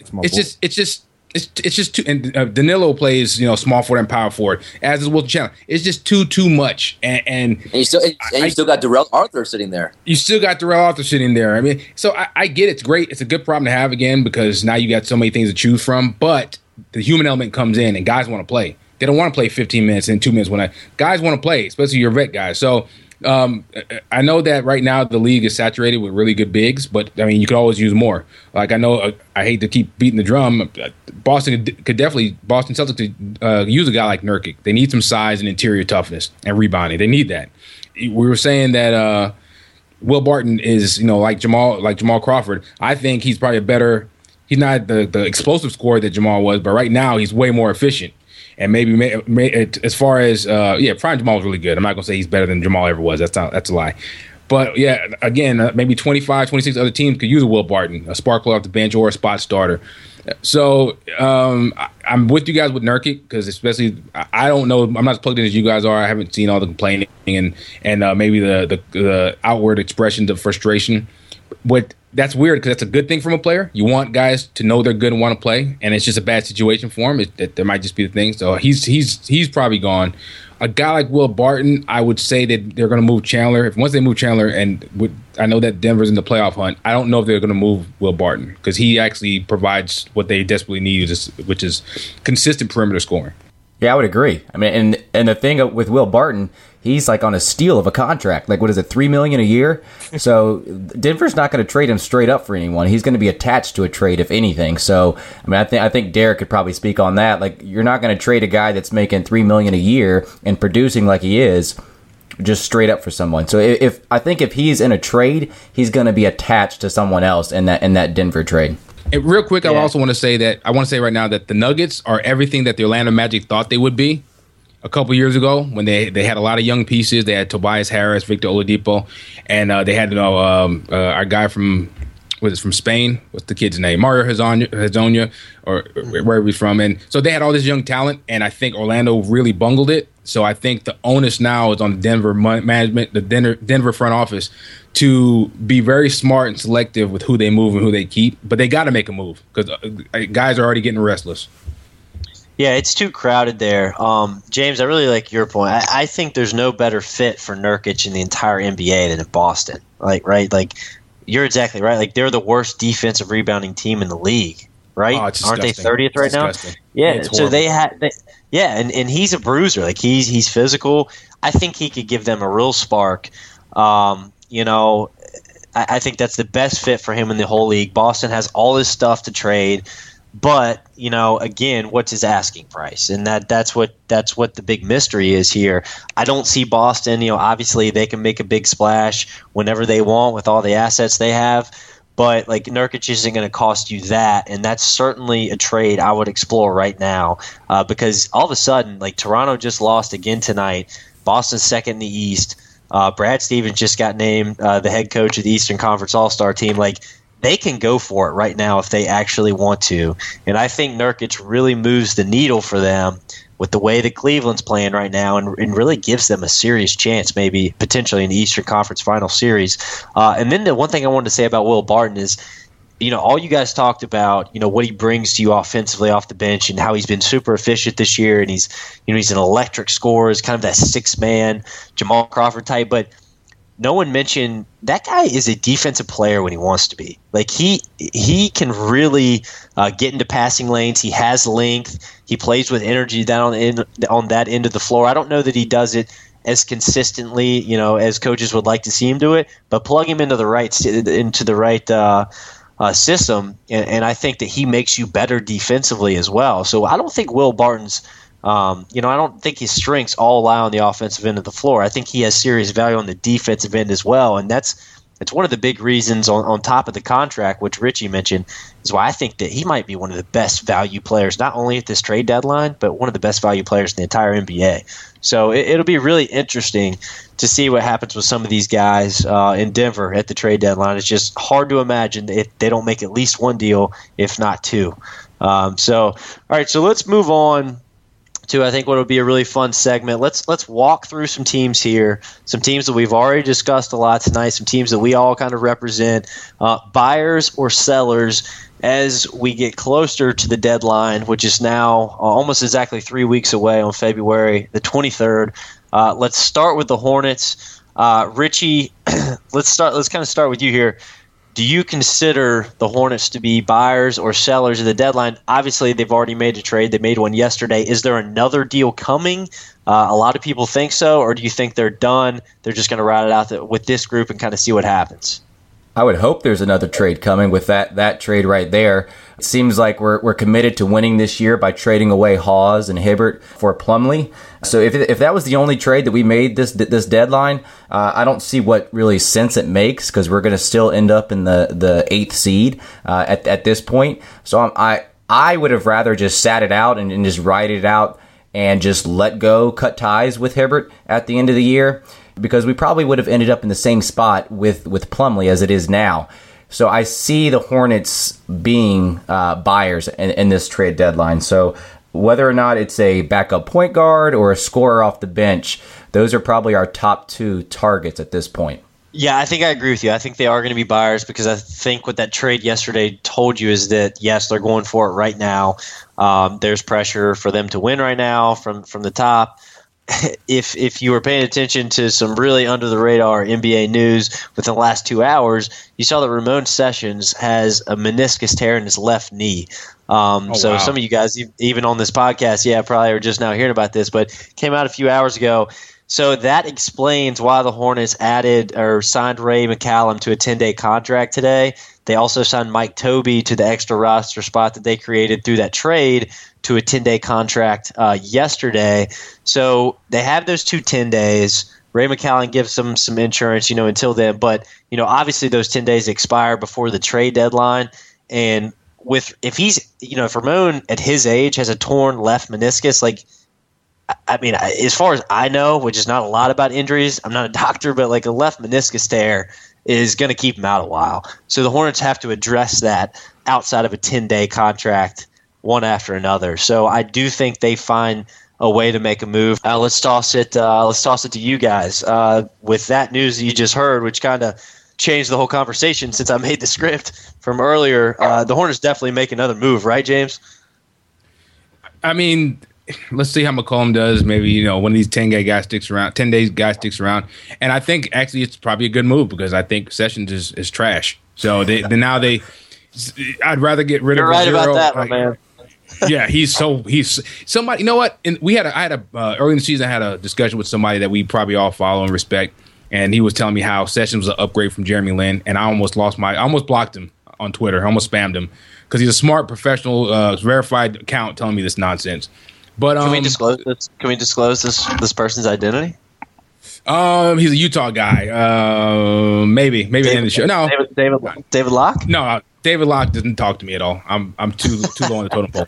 [SPEAKER 2] it's just too. And Danilo plays small forward and power forward, as is Wilson Chandler. It's just too much. And you
[SPEAKER 4] still got Darrell Arthur sitting there.
[SPEAKER 2] You still got Darrell Arthur sitting there. I mean, so I get it. It's great. It's a good problem to have again because now you got so many things to choose from. But the human element comes in, and guys want to play. They don't want to play 15 minutes and 2 minutes guys want to play, especially your vet guys. So I know that right now the league is saturated with really good bigs, but I mean you could always use more. Like I know I hate to keep beating the drum. Boston Celtics could use a guy like Nurkic. They need some size and interior toughness and rebounding. They need that. We were saying that Will Barton is like Jamal Crawford. I think he's probably he's not the explosive scorer that Jamal was, but right now he's way more efficient. And maybe as far as prime Jamal was really good. I'm not gonna say he's better than Jamal ever was. That's a lie. But yeah, again, maybe 25, 26 other teams could use a Will Barton, a sparkler off the bench or a spot starter. So I'm with you guys with Nurkic because especially I don't know. I'm not as plugged in as you guys are. I haven't seen all the complaining and maybe the outward expressions of frustration. But that's weird because that's a good thing from a player. You want guys to know they're good and want to play, and it's just a bad situation for him. There might just be the thing. So he's probably gone. A guy like Will Barton, I would say that they're going to move Chandler. Once they move Chandler, I know that Denver's in the playoff hunt, I don't know if they're going to move Will Barton because he actually provides what they desperately need, which is consistent perimeter scoring.
[SPEAKER 3] Yeah, I would agree. I mean, and the thing with Will Barton, he's like on a steal of a contract. Like, what is it, $3 million a year? So Denver's not going to trade him straight up for anyone. He's going to be attached to a trade, if anything. So, I mean, I think Derek could probably speak on that. Like, you're not going to trade a guy that's making $3 million a year and producing like he is just straight up for someone. So I think if he's in a trade, he's going to be attached to someone else in that Denver trade.
[SPEAKER 2] And real quick, I also want to say right now that the Nuggets are everything that the Orlando Magic thought they would be a couple years ago when they had a lot of young pieces. They had Tobias Harris, Victor Oladipo, and they had our guy from Spain. What's the kid's name? Mario Hezonja, or wherever he's from. And so they had all this young talent, and I think Orlando really bungled it. So I think the onus now is on the Denver management, the Denver front office, to be very smart and selective with who they move and who they keep. But they got to make a move because guys are already getting restless.
[SPEAKER 1] Yeah, it's too crowded there. James, I really like your point. I think there's no better fit for Nurkic in the entire NBA than in Boston. Like you're exactly right. Like they're the worst defensive rebounding team in the league, right?
[SPEAKER 2] Oh,
[SPEAKER 1] aren't they 30th right now? Yeah, so they had. And he's a bruiser. Like he's physical. I think he could give them a real spark. I think that's the best fit for him in the whole league. Boston has all this stuff to trade, but again, what's his asking price? And that's what the big mystery is here. I don't see Boston. Obviously they can make a big splash whenever they want with all the assets they have. But like Nurkic isn't going to cost you that, and that's certainly a trade I would explore right now because all of a sudden, like Toronto just lost again tonight. Boston's second in the East. Brad Stevens just got named the head coach of the Eastern Conference All-Star team. Like they can go for it right now if they actually want to, and I think Nurkic really moves the needle for them with the way that Cleveland's playing right now and really gives them a serious chance maybe potentially in the Eastern Conference Final Series. And then the one thing I wanted to say about Will Barton is, all you guys talked about, what he brings to you offensively off the bench and how he's been super efficient this year and he's an electric scorer, he's kind of that six-man Jamal Crawford type, but no one mentioned that guy is a defensive player when he wants to be. Like he can really get into passing lanes. He has length. He plays with energy down on that end of the floor. I don't know that he does it as consistently, as coaches would like to see him do it. But plug him into the right system, and I think that he makes you better defensively as well. So I don't think Will Barton's. I don't think his strengths all lie on the offensive end of the floor. I think he has serious value on the defensive end as well, and that's one of the big reasons on top of the contract, which Richie mentioned, is why I think that he might be one of the best value players, not only at this trade deadline, but one of the best value players in the entire NBA. So it'll be really interesting to see what happens with some of these guys in Denver at the trade deadline. It's just hard to imagine if they don't make at least one deal, if not two. All right, so let's move on to, I think, what would be a really fun segment. Let's walk through some teams here, some teams that we've already discussed a lot tonight, some teams that we all kind of represent, buyers or sellers, as we get closer to the deadline, which is now almost exactly 3 weeks away on February the 23rd. Let's start with the Hornets. Richie, let's kind of start with you here. Do you consider the Hornets to be buyers or sellers of the deadline? Obviously, they've already made a trade. They made one yesterday. Is there another deal coming? A lot of people think so, or do you think they're done? They're just going to ride it out with this group and kind of see what happens?
[SPEAKER 3] I would hope there's another trade coming with that trade right there. It seems like we're committed to winning this year by trading away Hawes and Hibbert for Plumlee. So if that was the only trade that we made this deadline, I don't see what really sense it makes, because we're going to still end up in the 8th seed at this point. So I would have rather just sat it out and just ride it out and just let go, cut ties with Hibbert at the end of the year, because we probably would have ended up in the same spot with Plumlee as it is now. So I see the Hornets being buyers in this trade deadline. So whether or not it's a backup point guard or a scorer off the bench, those are probably our top 2 targets at this point.
[SPEAKER 1] Yeah, I think I agree with you. I think they are going to be buyers, because I think what that trade yesterday told you is that, yes, they're going for it right now. There's pressure for them to win right now from the top. If you were paying attention to some really under-the-radar NBA news within the last 2 hours, you saw that Ramon Sessions has a meniscus tear in his left knee. Wow. Some of you guys, even on this podcast, probably are just now hearing about this, but came out a few hours ago. So that explains why the Hornets signed Ray McCallum to a 10-day contract today. They also signed Mike Tobey to the extra roster spot that they created through that trade to a 10-day contract yesterday. So they have those 2 10 days. Ray McCallum gives them some insurance, until then. But, obviously those 10 days expire before the trade deadline. And if Ramon at his age has a torn left meniscus, as far as I know, which is not a lot about injuries, I'm not a doctor, but a left meniscus tear is going to keep him out a while. So the Hornets have to address that outside of a 10-day contract, one after another. So I do think they find a way to make a move. Let's toss it to you guys. With that news that you just heard, which kind of changed the whole conversation since I made the script from earlier, the Hornets definitely make another move, right, James?
[SPEAKER 2] I mean, let's see how McCollum does. Maybe, one of these 10-day guy sticks around. 10 days guy sticks around. And I think actually it's probably a good move, because I think Sessions is trash. So I'd rather get rid of
[SPEAKER 1] You're right
[SPEAKER 2] Zero.
[SPEAKER 1] about that, my man.
[SPEAKER 2] Yeah, he's somebody. You know what? And I had early in the season, I had a discussion with somebody that we probably all follow and respect, and he was telling me how Sessions was an upgrade from Jeremy Lin, and I almost blocked him on Twitter. I almost spammed him, because he's a smart professional, verified account telling me this nonsense. But
[SPEAKER 1] can we disclose this? Can we disclose this person's identity?
[SPEAKER 2] He's a Utah guy. Maybe in the show. No,
[SPEAKER 1] David Locke.
[SPEAKER 2] No, David Locke doesn't talk to me at all. I'm too low on the totem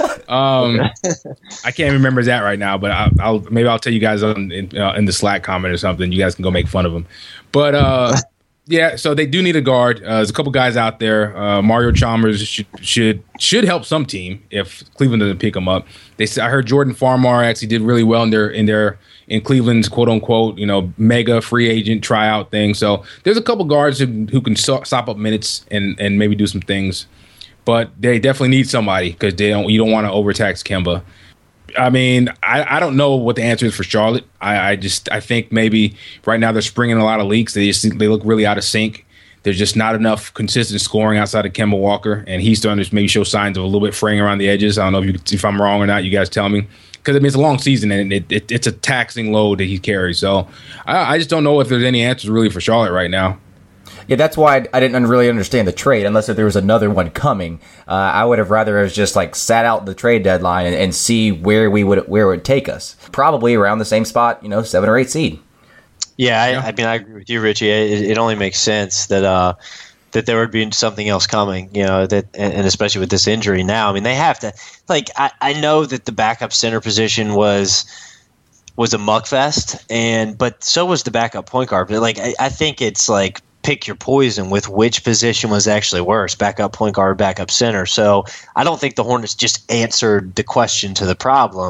[SPEAKER 2] pole. I can't remember that right now, but I'll tell you guys in the Slack comment or something. You guys can go make fun of him. But yeah, so they do need a guard. There's a couple guys out there. Mario Chalmers should help some team if Cleveland doesn't pick him up. I heard Jordan Farmar actually did really well in Cleveland's quote unquote mega free agent tryout thing. So there's a couple guards who can sop up minutes and maybe do some things, but they definitely need somebody, because you don't want to overtax Kemba. I mean, I don't know what the answer is for Charlotte. I think maybe right now they're springing a lot of leaks. They look really out of sync. There's just not enough consistent scoring outside of Kemba Walker, and he's starting to maybe show signs of a little bit fraying around the edges. I don't know if I'm wrong or not. You guys tell me, because it's a long season and it's a taxing load that he carries. So I just don't know if there's any answers really for Charlotte right now.
[SPEAKER 3] Yeah, that's why I didn't really understand the trade, unless if there was another one coming. I would have rather just sat out the trade deadline and see where it would take us. Probably around the same spot, 7 or 8 seed.
[SPEAKER 1] Yeah, I mean, I agree with you, Richie. It only makes sense that there would be something else coming, and especially with this injury now. I mean, they have to. I know that the backup center position was a muck fest, but so was the backup point guard. But I think it's pick your poison with which position was actually worse, backup point guard, backup center. So I don't think the Hornets just answered the question to the problem.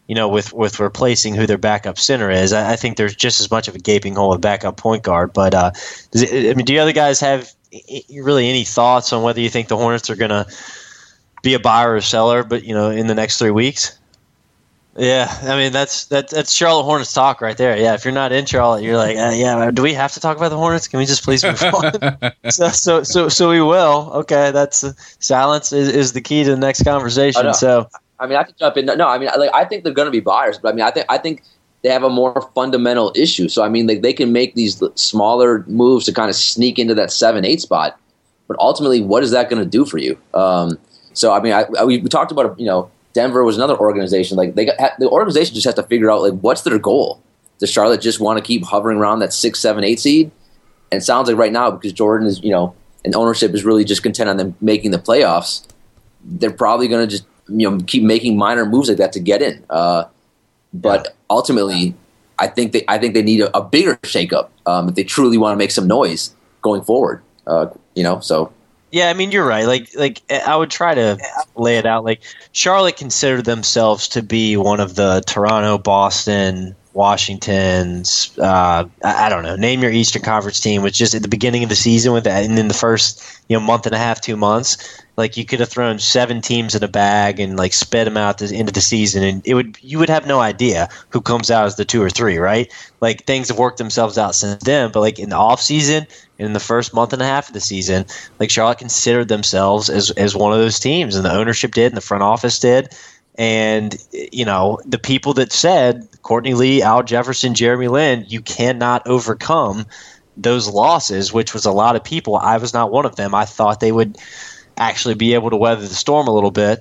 [SPEAKER 1] with replacing who their backup center is. I think there's just as much of a gaping hole with backup point guard. But do you other guys have really any thoughts on whether you think the Hornets are going to be a buyer or a seller, but in the next 3 weeks? Yeah, I mean that's Charlotte Hornets talk right there. Yeah, if you're not in Charlotte, you're like, yeah. Do we have to talk about the Hornets? Can we just please move on? So we will. Okay, that's silence is the key to the next conversation. So
[SPEAKER 4] I mean, I can jump in. No, I mean, I think they're going to be buyers, but I mean, I think they have a more fundamental issue. So I mean, they can make these smaller moves to kind of sneak into that 7-8 spot, but ultimately, what is that going to do for you? So I mean, we talked about Denver was another organization. Like the organization just has to figure out what's their goal. Does Charlotte just want to keep hovering around that 6, 7, 8 seed? And it sounds like right now, because Jordan is and ownership is really just content on them making the playoffs, they're probably going to just keep making minor moves like that to get in. But ultimately, I think they need a bigger shakeup if they truly want to make some noise going forward. So.
[SPEAKER 1] Yeah, I mean, you're right. Like I would try to lay it out. Like Charlotte considered themselves to be one of the Toronto, Boston, Washington's. I don't know. Name your Eastern Conference team, which just at the beginning of the season with that, and in the first month and a half, 2 months, like you could have thrown 7 teams in a bag and sped them out into the season, and you would have no idea who comes out as the 2 or 3, right? Like things have worked themselves out since then, but in the off season. In the first month and a half of the season, Charlotte considered themselves as one of those teams, and the ownership did, and the front office did, and the people that said Courtney Lee, Al Jefferson, Jeremy Lin, you cannot overcome those losses, which was a lot of people. I was not one of them. I thought they would actually be able to weather the storm a little bit,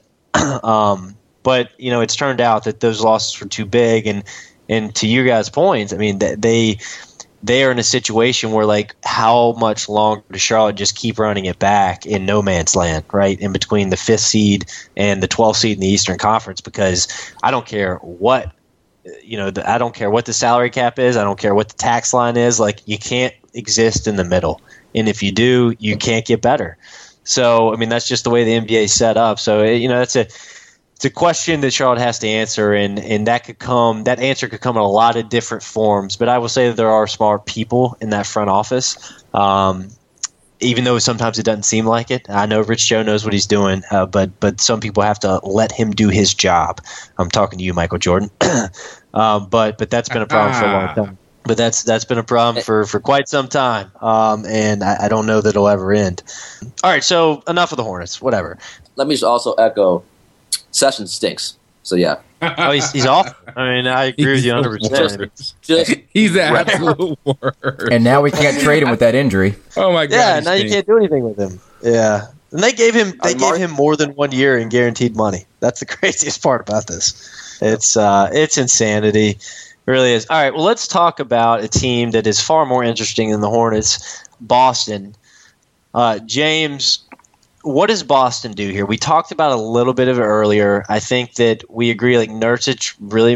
[SPEAKER 1] but it's turned out that those losses were too big, and to you guys' points, I mean they are in a situation where how much longer does Charlotte just keep running it back in no man's land, right? In between the 5th seed and the 12th seed in the Eastern Conference, because I don't care what, I don't care what the salary cap is. I don't care what the tax line is. You can't exist in the middle. And if you do, you can't get better. So, I mean, that's just the way the NBA is set up. So, it's a question that Charlotte has to answer, and that answer could come in a lot of different forms. But I will say that there are smart people in that front office, even though sometimes it doesn't seem like it. I know Rich Joe knows what he's doing, but some people have to let him do his job. I'm talking to you, Michael Jordan. But that's been a problem for a long time. But that's been a problem for quite some time, and I don't know that it'll ever end. All right, so enough of the Hornets. Whatever.
[SPEAKER 4] Let me just also echo. Sessions stinks. So yeah.
[SPEAKER 1] Oh, he's off. I mean, I agree with you 100%.
[SPEAKER 2] He's the absolute worst.
[SPEAKER 3] And now we can't trade him with that injury.
[SPEAKER 2] Oh my god!
[SPEAKER 1] Yeah, now you can't do anything with him. Yeah, and they gave him more than 1 year in guaranteed money. That's the craziest part about this. It's insanity. It really is. All right, well, let's talk about a team that is far more interesting than the Hornets, Boston. James. What does Boston do here? We talked about a little bit of it earlier. I think that we agree, Nurkic,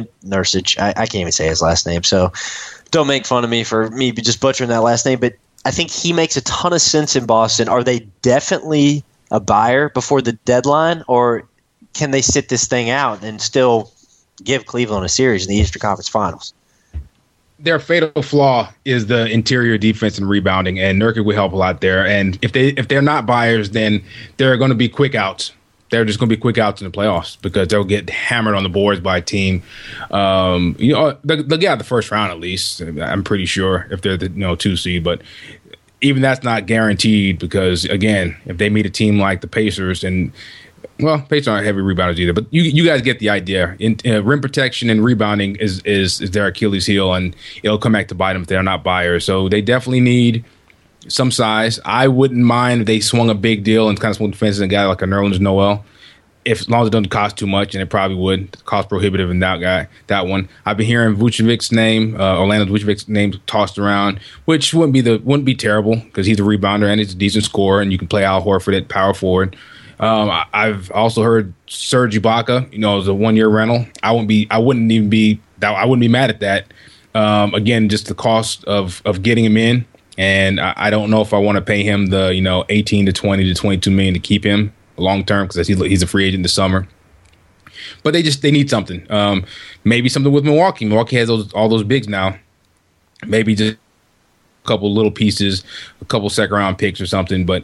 [SPEAKER 1] I can't even say his last name, so don't make fun of me for me just butchering that last name, but I think he makes a ton of sense in Boston. Are they definitely a buyer before the deadline, or can they sit this thing out and still give Cleveland a series in the Eastern Conference Finals?
[SPEAKER 2] Their fatal flaw is the interior defense and rebounding, and Nurkic will help a lot there. And if they're not buyers, then there are going to be quick outs. They're just going to be quick outs in the playoffs because they'll get hammered on the boards by a team. They'll get out the first round at least. I'm pretty sure if they're the 2 seed, but even that's not guaranteed because again, if they meet a team like the Pacers and Pacers aren't heavy rebounders either, but you guys get the idea. Rim protection and rebounding is their Achilles heel, and it'll come back to bite them if they're not buyers. So they definitely need some size. I wouldn't mind if they swung a big deal and kind of swung the fences and got like a Nerlens Noel, as long as it doesn't cost too much, and it probably would. Cost prohibitive in that one. I've been hearing Vucevic's name, Orlando Vucevic's name tossed around, which wouldn't be terrible because he's a rebounder and he's a decent scorer, and you can play Al Horford at power forward. I've also heard Serge Ibaka, is a 1 year rental. I wouldn't be mad at that. Again, just the cost of getting him in, and I don't know if I want to pay him the 18 to 20 to 22 million to keep him long term because he's a free agent this summer. But they need something. Maybe something with Milwaukee. Milwaukee has all those bigs now. Maybe just a couple little pieces, a couple second-round picks or something. But,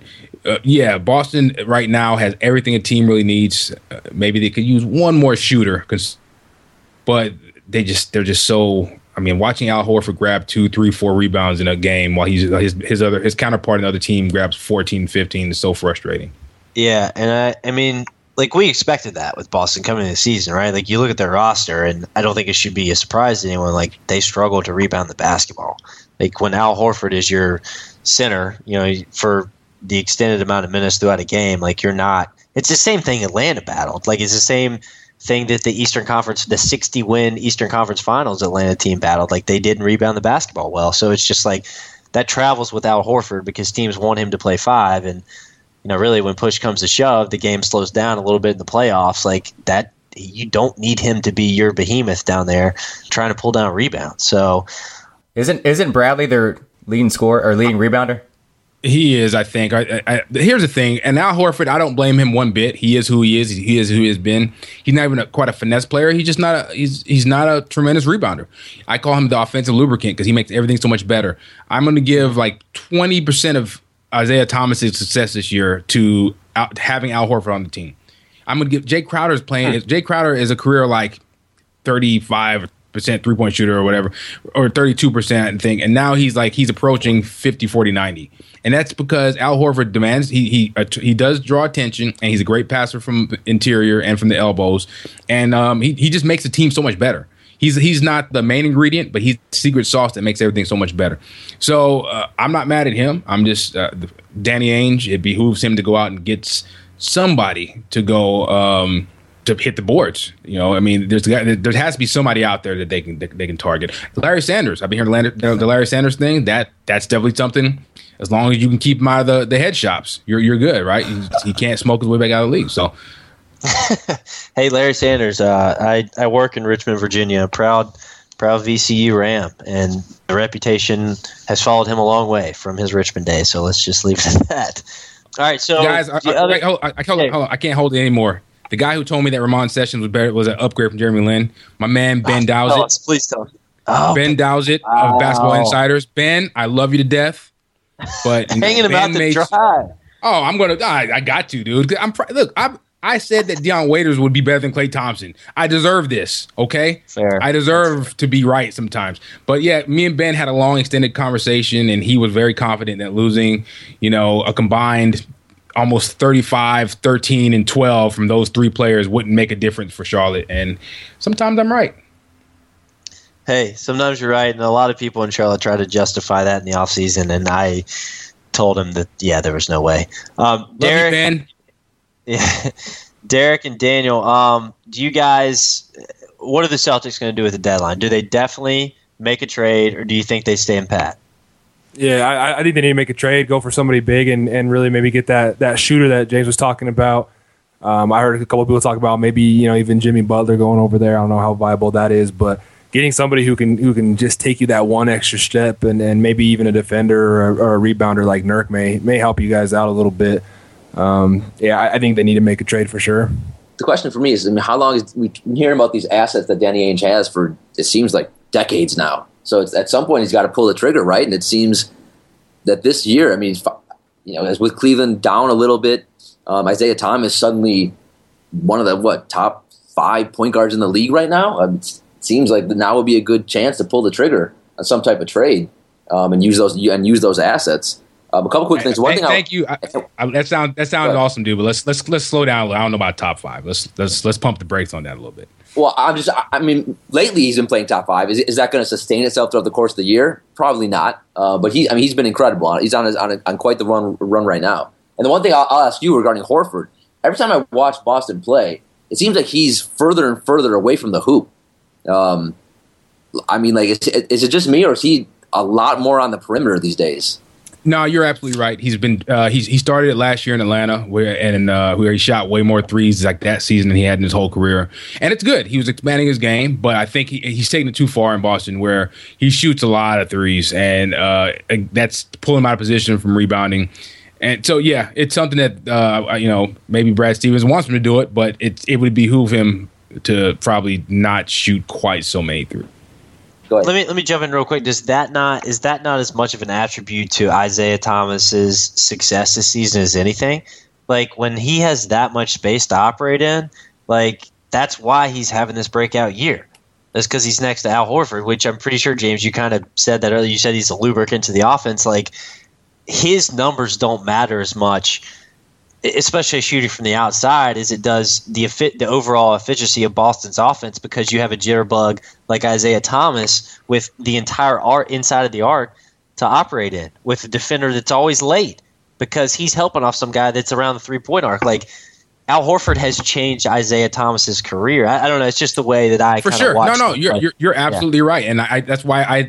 [SPEAKER 2] Boston right now has everything a team really needs. Maybe they could use one more shooter. But they're just so... I mean, watching Al Horford grab 2, 3, 4 rebounds in a game while his counterpart in the other team grabs 14, 15 is so frustrating.
[SPEAKER 1] Yeah, and I mean, like, we expected that with Boston coming into the season, right? Like, you look at their roster, and I don't think it should be a surprise to anyone. Like, they struggle to rebound the basketball. Like, when Al Horford is your center, for the extended amount of minutes throughout a game, like, you're not – it's the same thing Atlanta battled. Like, it's the same – thing that the 60-win Eastern Conference Finals Atlanta team battled. Like, they didn't rebound the basketball well. So it's just like that travels with Al Horford because teams want him to play 5. And, really when push comes to shove, the game slows down a little bit in the playoffs. Like that, you don't need him to be your behemoth down there trying to pull down rebounds. So
[SPEAKER 3] isn't Bradley their leading scorer or leading rebounder?
[SPEAKER 2] He is, I think. Here's the thing, and Al Horford, I don't blame him one bit. He is who he is. He is who he has been. He's not even quite a finesse player. He's just not he's not a tremendous rebounder. I call him the offensive lubricant because he makes everything so much better. I'm going to give like 20% of Isaiah Thomas's success this year to having Al Horford on the team. I'm going to give Jay Crowder's playing. Jay Crowder is a career like 35% 3-point shooter or whatever, or 32% thing, and now he's approaching 50, 40, 90. And that's because Al Horford demands he does draw attention, and he's a great passer from the interior and from the elbows, and he just makes the team so much better. He's not the main ingredient, but he's the secret sauce that makes everything so much better. So I'm not mad at him. I'm just Danny Ainge. It behooves him to go out and get somebody to go to hit the boards. I mean, there has to be somebody out there that they can target. Larry Sanders. I've been hearing the Larry Sanders thing. That's definitely something. As long as you can keep him out of the head shops, you're good, right? He can't smoke his way back out of the league. So,
[SPEAKER 1] hey, Larry Sanders. I work in Richmond, Virginia. Proud VCU Ram, and the reputation has followed him a long way from his Richmond days. So let's just leave it at that. All right, so
[SPEAKER 2] guys, I can't hold it anymore. The guy who told me that Ramon Sessions was an upgrade from Jeremy Lin, my man Ben Dowsett.
[SPEAKER 1] Please tell me.
[SPEAKER 2] Ben Dowsett of Basketball Insiders. Ben, I love you to death. But
[SPEAKER 1] hanging him out to dry.
[SPEAKER 2] I got to, dude. I said that Deion Waiters would be better than Klay Thompson. I deserve this, okay?
[SPEAKER 1] Fair.
[SPEAKER 2] I deserve to be right sometimes. But yeah, me and Ben had a long, extended conversation, and he was very confident that losing, a combined almost 35, 13, and 12 from those 3 players wouldn't make a difference for Charlotte. And sometimes I'm right.
[SPEAKER 1] Hey, sometimes you're right, and a lot of people in Charlotte try to justify that in the offseason, and I told him that, there was no way. Derek,
[SPEAKER 2] Ben.
[SPEAKER 1] Yeah, Derek and Daniel, do you guys – what are the Celtics going to do with the deadline? Do they definitely make a trade, or do you think they stay in pat?
[SPEAKER 5] Yeah, I think they need to make a trade, go for somebody big, and really maybe get that shooter that James was talking about. I heard a couple of people talk about maybe even Jimmy Butler going over there. I don't know how viable that is, but getting somebody who can just take you that one extra step, and maybe even a defender or a rebounder like Nurk may help you guys out a little bit. I think they need to make a trade for sure.
[SPEAKER 4] The question for me is, how long is we hearing about these assets that Danny Ainge has for, it seems like decades now. So at some point he's got to pull the trigger, right? And it seems that this year, as with Cleveland down a little bit, Isaiah Thomas suddenly one of the top 5 point guards in the league right now. It seems like now would be a good chance to pull the trigger on some type of trade and use those assets. A couple quick things.
[SPEAKER 2] Thank you. That sounds awesome, dude. But let's slow down. I don't know about top 5. Let's pump the brakes on that a little bit.
[SPEAKER 4] Well, lately he's been playing top 5. Is that going to sustain itself throughout the course of the year? Probably not. But he's been incredible. He's on quite the run right now. And the one thing I'll ask you regarding Horford, every time I watch Boston play, it seems like he's further and further away from the hoop. Is it just me, or is he a lot more on the perimeter these days?
[SPEAKER 2] No, you're absolutely right. He's been he started it last year in Atlanta, where he shot way more threes like that season than he had in his whole career, and it's good. He was expanding his game, but I think he's taking it too far in Boston, where he shoots a lot of threes, and that's pulling him out of position from rebounding. And so, yeah, it's something that maybe Brad Stevens wants him to do it, but it would behoove him to probably not shoot quite so many through.
[SPEAKER 4] Go ahead.
[SPEAKER 1] Let me jump in real quick. Is that not as much of an attribute to Isaiah Thomas's success this season as anything? Like when he has that much space to operate in, like that's why he's having this breakout year. That's because he's next to Al Horford, which I'm pretty sure, James, you kind of said that earlier. You said he's a lubricant to the offense. Like his numbers don't matter as much, especially shooting from the outside, as it does the overall efficiency of Boston's offense, because you have a jitterbug like Isaiah Thomas with the entire arc inside of the arc to operate in, with a defender that's always late because he's helping off some guy that's around the 3-point arc. Like Al Horford has changed Isaiah Thomas's career. I don't know. It's just the way that I
[SPEAKER 2] for
[SPEAKER 1] kind
[SPEAKER 2] sure.
[SPEAKER 1] of watch.
[SPEAKER 2] No, you're absolutely right, and that's why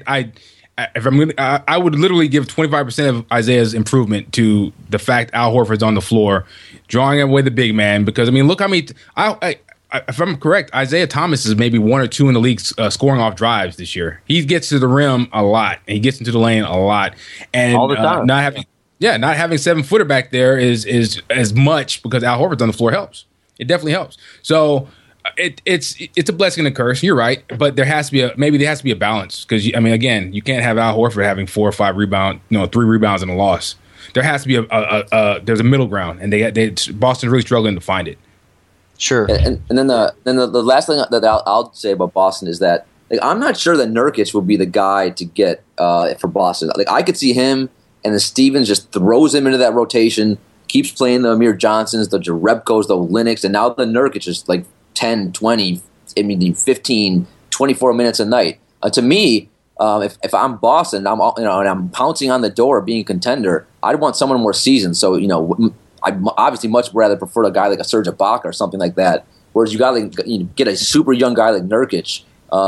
[SPEAKER 2] I would literally give 25% of Isaiah's improvement to the fact Al Horford's on the floor, drawing away the big man. Because I mean, look how many. If I'm correct, Isaiah Thomas is maybe 1 or 2 in the league scoring off drives this year. He gets to the rim a lot, and he gets into the lane a lot, and
[SPEAKER 1] all the time.
[SPEAKER 2] Not having 7-footer back there is as much because Al Horford's on the floor helps. It definitely helps. So. It's a blessing and a curse. You're right, but there has to be a balance because I mean, again, you can't have Al Horford having 4 or 5 rebounds, 3 rebounds and a loss. There has to be there's a middle ground, and Boston's really struggling to find it.
[SPEAKER 4] Sure. And then the last thing that I'll say about Boston is that like I'm not sure that Nurkic would be the guy to get for Boston. Like I could see him and then Stevens just throws him into that rotation, keeps playing the Amir Johnsons, the Jerebkos, the Linux, and now the Nurkic is like 10, 20, 15, 24 minutes a night. To me, if I'm Boston, and I'm pouncing on the door of being a contender, I'd want someone more seasoned. So, I'd obviously much rather prefer a guy like a Serge Ibaka or something like that. Whereas you got to get a super young guy like Nurkic.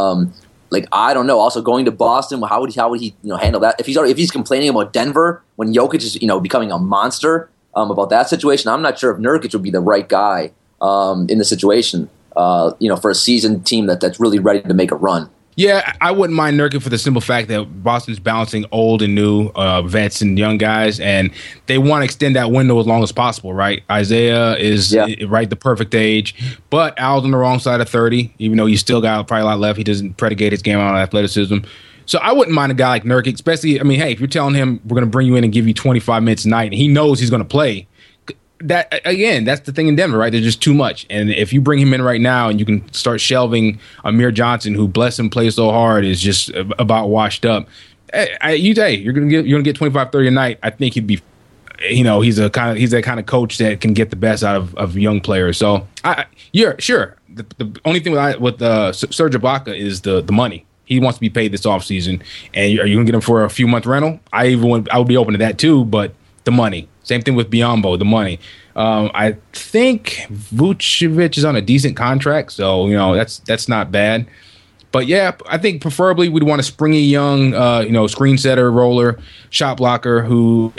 [SPEAKER 4] I don't know. Also, going to Boston, how would he handle that? If he's complaining about Denver when Jokic is becoming a monster about that situation, I'm not sure if Nurkic would be the right guy in the situation. For a seasoned team that's really ready to make a run.
[SPEAKER 2] Yeah, I wouldn't mind Nurkic for the simple fact that Boston's balancing old and new vets and young guys, and they want to extend that window as long as possible, right? Isaiah is the perfect age, but Al's on the wrong side of 30, even though he's still got probably a lot left. He doesn't predicate his game on athleticism. So I wouldn't mind a guy like Nurkic, especially, I mean, hey, if you're telling him we're going to bring you in and give you 25 minutes a night, and he knows he's going to play, that again, that's the thing in Denver, right? There's just too much, and if you bring him in right now and you can start shelving Amir Johnson, who bless him plays so hard, is just about washed up. You're gonna get 25, 30 a night. I think he'd be, he's that kind of coach that can get the best out of young players. So sure. The only thing with Serge Ibaka is the money. He wants to be paid this offseason, and are you gonna get him for a few month rental? I would be open to that too, but the money. Same thing with Biyombo, the money. I think Vucevic is on a decent contract, so that's not bad. But yeah, I think preferably we'd want a springy young, screen setter, roller, shot blocker who,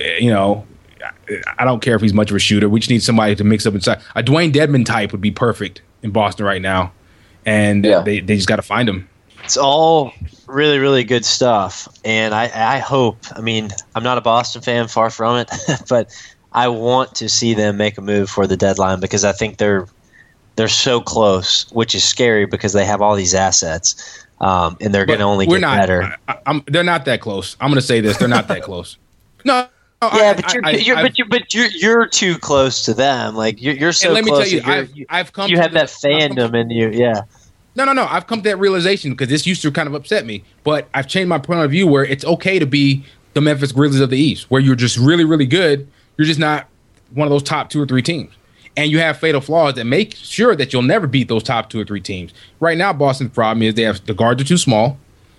[SPEAKER 2] I don't care if he's much of a shooter. We just need somebody to mix up inside. A Dwayne Dedmon type would be perfect in Boston right now, and they just got to find him.
[SPEAKER 1] It's all really, really good stuff. And I hope, I mean, I'm not a Boston fan, far from it, but I want to see them make a move for the deadline because I think they're so close, which is scary because they have all these assets, and they're going to only get better.
[SPEAKER 2] They're not that close. I'm going to say this. They're not that close. No.
[SPEAKER 1] But you're too close to them. Like you're so
[SPEAKER 2] let me
[SPEAKER 1] close.
[SPEAKER 2] Tell you, I've come.
[SPEAKER 1] You have that fandom in you, yeah.
[SPEAKER 2] No. I've come to that realization because this used to kind of upset me, but I've changed my point of view where it's okay to be the Memphis Grizzlies of the East, where you're just really, really good. You're just not one of those top 2 or 3 teams, and you have fatal flaws that make sure that you'll never beat those top 2 or 3 teams. Right now, Boston's problem is the guards are too small.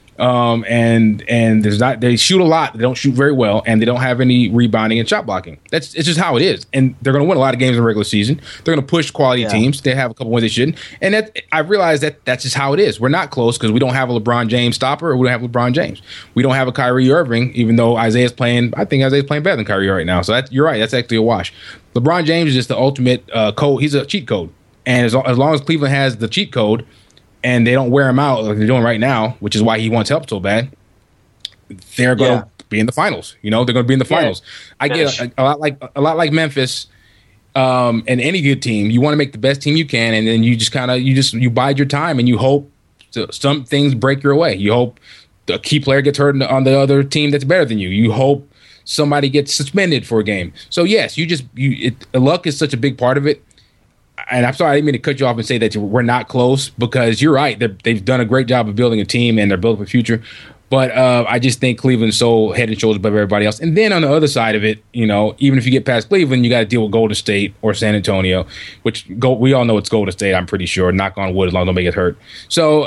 [SPEAKER 2] And they shoot a lot. They don't shoot very well, and they don't have any rebounding and shot blocking. It's just how it is. And they're going to win a lot of games in the regular season. They're going to push quality teams. They have a couple wins they shouldn't. And I realize that's just how it is. We're not close because we don't have a LeBron James stopper, or we don't have LeBron James. We don't have a Kyrie Irving, even though Isaiah's playing. I think Isaiah's playing better than Kyrie right now. So you're right. That's actually a wash. LeBron James is just the ultimate code. He's a cheat code. And as long as Cleveland has the cheat code, and they don't wear him out like they're doing right now, which is why he wants help so bad, they're going to be in the finals. They're going to be in the finals. I get a lot like Memphis. And any good team, you want to make the best team you can, and then you bide your time and you hope some things break your way. You hope a key player gets hurt on the other team that's better than you. You hope somebody gets suspended for a game. So yes, luck is such a big part of it. And I'm sorry, I didn't mean to cut you off and say that we're not close, because you're right. They've done a great job of building a team and they're building a future. But I just think Cleveland's so head and shoulders above everybody else. And then on the other side of it, even if you get past Cleveland, you got to deal with Golden State or San Antonio, which we all know it's Golden State, I'm pretty sure. Knock on wood, as long as nobody gets hurt. So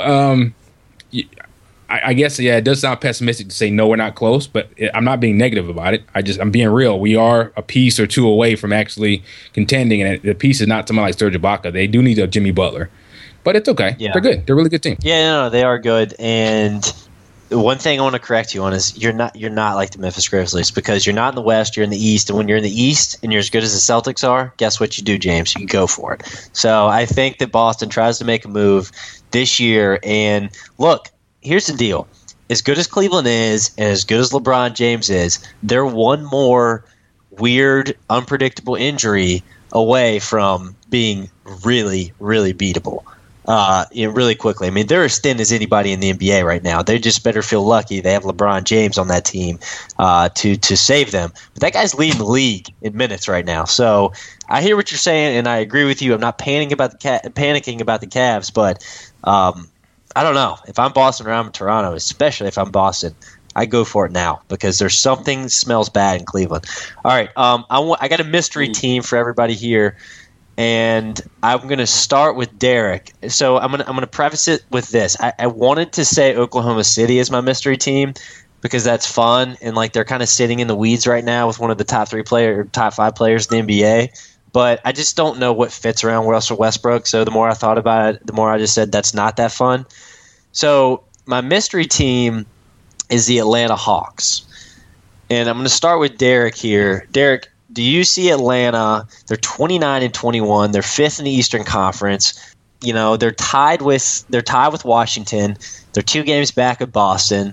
[SPEAKER 2] I guess, yeah, it does sound pessimistic to say no, we're not close, but I'm not being negative about it. I'm being real. We are a piece or two away from actually contending, and the piece is not someone like Serge Ibaka. They do need a Jimmy Butler, but it's okay. Yeah. They're good. They're a really good team.
[SPEAKER 1] Yeah, no, they are good. And the one thing I want to correct you on is you're not like the Memphis Grizzlies, because you're not in the West, you're in the East, and when you're in the East and you're as good as the Celtics are, guess what you do, James? You go for it. So I think that Boston tries to make a move this year, and look, here's the deal. As good as Cleveland is and as good as LeBron James is, they're one more weird, unpredictable injury away from being really, really beatable really quickly. I mean, they're as thin as anybody in the NBA right now. They just better feel lucky they have LeBron James on that team to save them. But that guy's leading the league in minutes right now. So I hear what you're saying, and I agree with you. I'm not panicking about the Cavs, but I don't know. If I'm Boston or I'm Toronto, especially if I'm Boston, I go for it now, because there's something smells bad in Cleveland. All right, I got a mystery team for everybody here, and I'm going to start with Derek. So I'm going to preface it with this. I wanted to say Oklahoma City is my mystery team because that's fun, and like they're kind of sitting in the weeds right now with one of the top 5 players in the NBA. But I just don't know what fits around Russell Westbrook. So the more I thought about it, the more I just said that's not that fun. So my mystery team is the Atlanta Hawks. And I'm going to start with Derek here. Derek, do you see Atlanta? They're 29-21. They're 5th in the Eastern Conference. They're tied with Washington. They're 2 games back of Boston.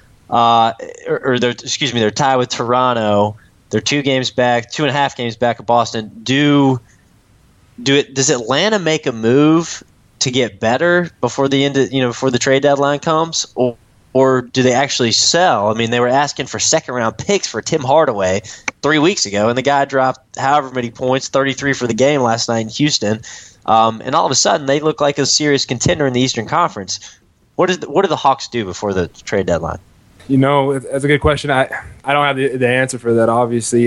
[SPEAKER 1] They're tied with Toronto. They're 2.5 games back of Boston. Does Atlanta make a move to get better before the end before the trade deadline comes, or do they actually sell? I mean, they were asking for second-round picks for Tim Hardaway 3 weeks ago, and the guy dropped however many points, 33 for the game last night in Houston, and all of a sudden they look like a serious contender in the Eastern Conference. What do the Hawks do before the trade deadline?
[SPEAKER 5] That's a good question. I don't have the answer for that. Obviously,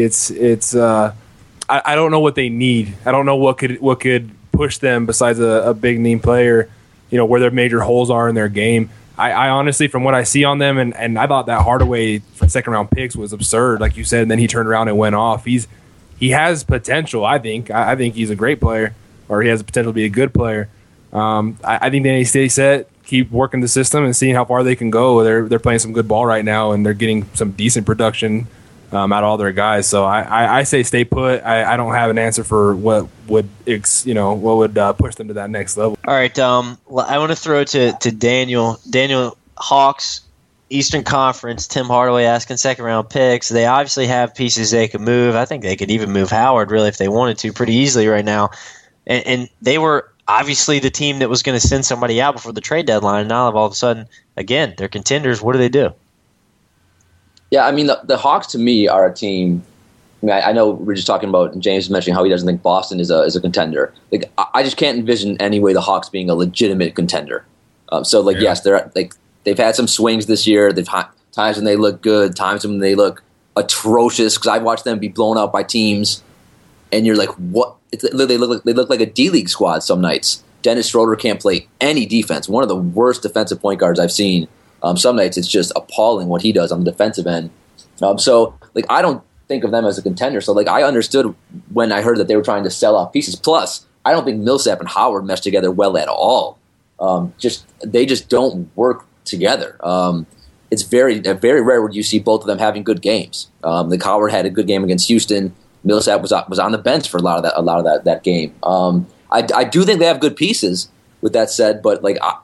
[SPEAKER 5] I don't know what they need. I don't know what could push them besides a big name player. Where their major holes are in their game. I honestly, from what I see on them, and I thought that Hardaway for second round picks was absurd, like you said. And then he turned around and went off. He has potential. I think he's a great player, or he has the potential to be a good player. I think they stay set. Keep working the system and seeing how far they can go. They're playing some good ball right now, and they're getting some decent production out of all their guys. So I say stay put. I don't have an answer for what would push them to that next level.
[SPEAKER 1] All right. Well, I want to throw to Daniel. Daniel, Hawks, Eastern Conference. Tim Hardaway asking second round picks. They obviously have pieces they could move. I think they could even move Howard really if they wanted to pretty easily right now. And they were obviously the team that was going to send somebody out before the trade deadline. And now all of a sudden, again, they're contenders. What do they do?
[SPEAKER 4] Yeah, I mean, the Hawks to me are a team. I mean, I know we're just talking about James mentioning how he doesn't think Boston is a contender. Like, I just can't envision any way the Hawks being a legitimate contender. Yes, they've had some swings this year. They've had times when they look good, times when they look atrocious. Because I've watched them be blown out by teams, and you're like, what? They look like a D-League squad some nights. Dennis Schroeder can't play any defense. One of the worst defensive point guards I've seen. Some nights it's just appalling what he does on the defensive end. I don't think of them as a contender. So I understood when I heard that they were trying to sell off pieces. Plus, I don't think Millsap and Howard mesh together well at all. They just don't work together. It's very rare where you see both of them having good games. Howard had a good game against Houston. Millsap was on the bench for a lot of that game. I do think they have good pieces. With that said, but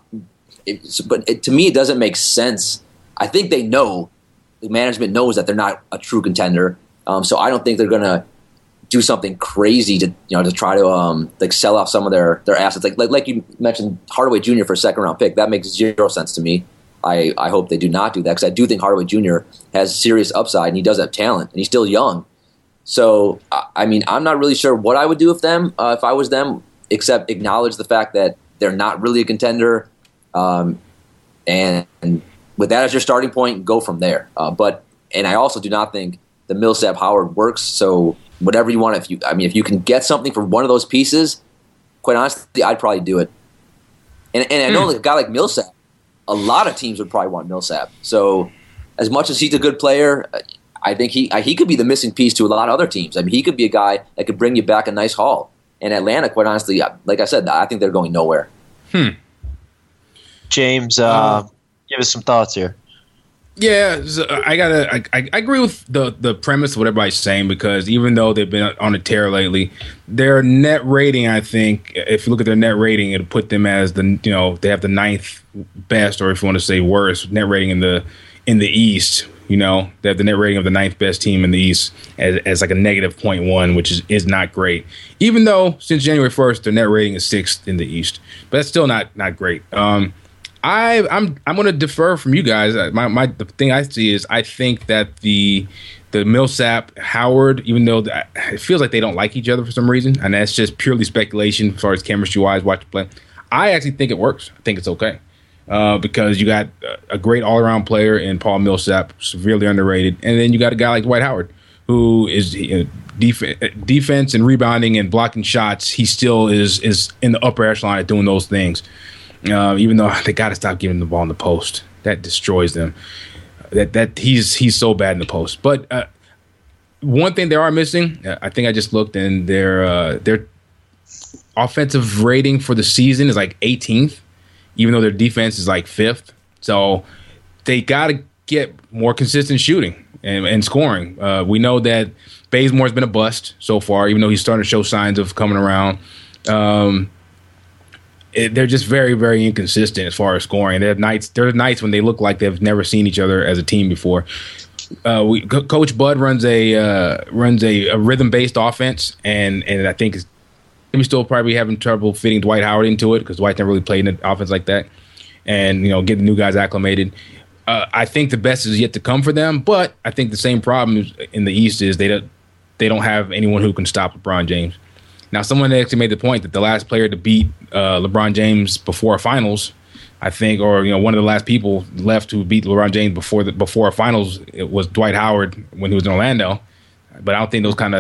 [SPEAKER 4] to me, it doesn't make sense. I think they know, the management knows that they're not a true contender. So I don't think they're going to do something crazy to try to like sell off some of their assets. Like you mentioned Hardaway Jr. for a second round pick. That makes zero sense to me. I hope they do not do that, because I do think Hardaway Jr. has serious upside, and he does have talent, and he's still young. So, I mean, I'm not really sure what I would do if I was them, except acknowledge the fact that they're not really a contender, and with that as your starting point, go from there. And I also do not think the Millsap Howard works. So whatever you want, if you can get something for one of those pieces, quite honestly, I'd probably do it. And I know a guy like Millsap, a lot of teams would probably want Millsap. So as much as he's a good player, I think he could be the missing piece to a lot of other teams. I mean, he could be a guy that could bring you back a nice haul. And Atlanta, quite honestly, like I said, I think they're going nowhere.
[SPEAKER 1] James, give us some thoughts here.
[SPEAKER 2] Yeah, so I agree with the premise of what everybody's saying, because even though they've been on a tear lately, their net rating, I think, if you look at their net rating, it'll put them as they have the 9th best, or if you want to say worst, net rating in the East. They have the net rating of the 9th best team in the East as like a negative 0.1, which is not great. Even though since January 1st, their net rating is 6th in the East, but that's still not great. I'm going to defer from you guys. The thing I see is I think that the Millsap Howard, even though it feels like they don't like each other for some reason, and that's just purely speculation as far as chemistry wise, watch play. I actually think it works. I think it's okay because you got a great all around player in Paul Millsap, severely underrated, and then you got a guy like Dwight Howard, who is defense and rebounding and blocking shots. He still is in the upper echelon at doing those things. Even though they got to stop giving the ball in the post, that destroys them. That he's so bad in the post. But one thing they are missing, I think I just looked, and their offensive rating for the season is like 18th, even though their defense is like 5th. So they got to get more consistent shooting and scoring. We know that Bazemore's been a bust so far, even though he's starting to show signs of coming around. They're just very, very inconsistent as far as scoring. There are nights when they look like they've never seen each other as a team before. Coach Bud runs a rhythm-based offense, and I think he's still probably having trouble fitting Dwight Howard into it, because Dwight never really played in an offense like that, and getting new guys acclimated. I think the best is yet to come for them, but I think the same problem in the East is they don't have anyone who can stop LeBron James. Now, someone actually made the point that the last player to beat LeBron James before a finals, I think, or one of the last people left to beat LeBron James before a finals, it was Dwight Howard when he was in Orlando. But I don't think those kind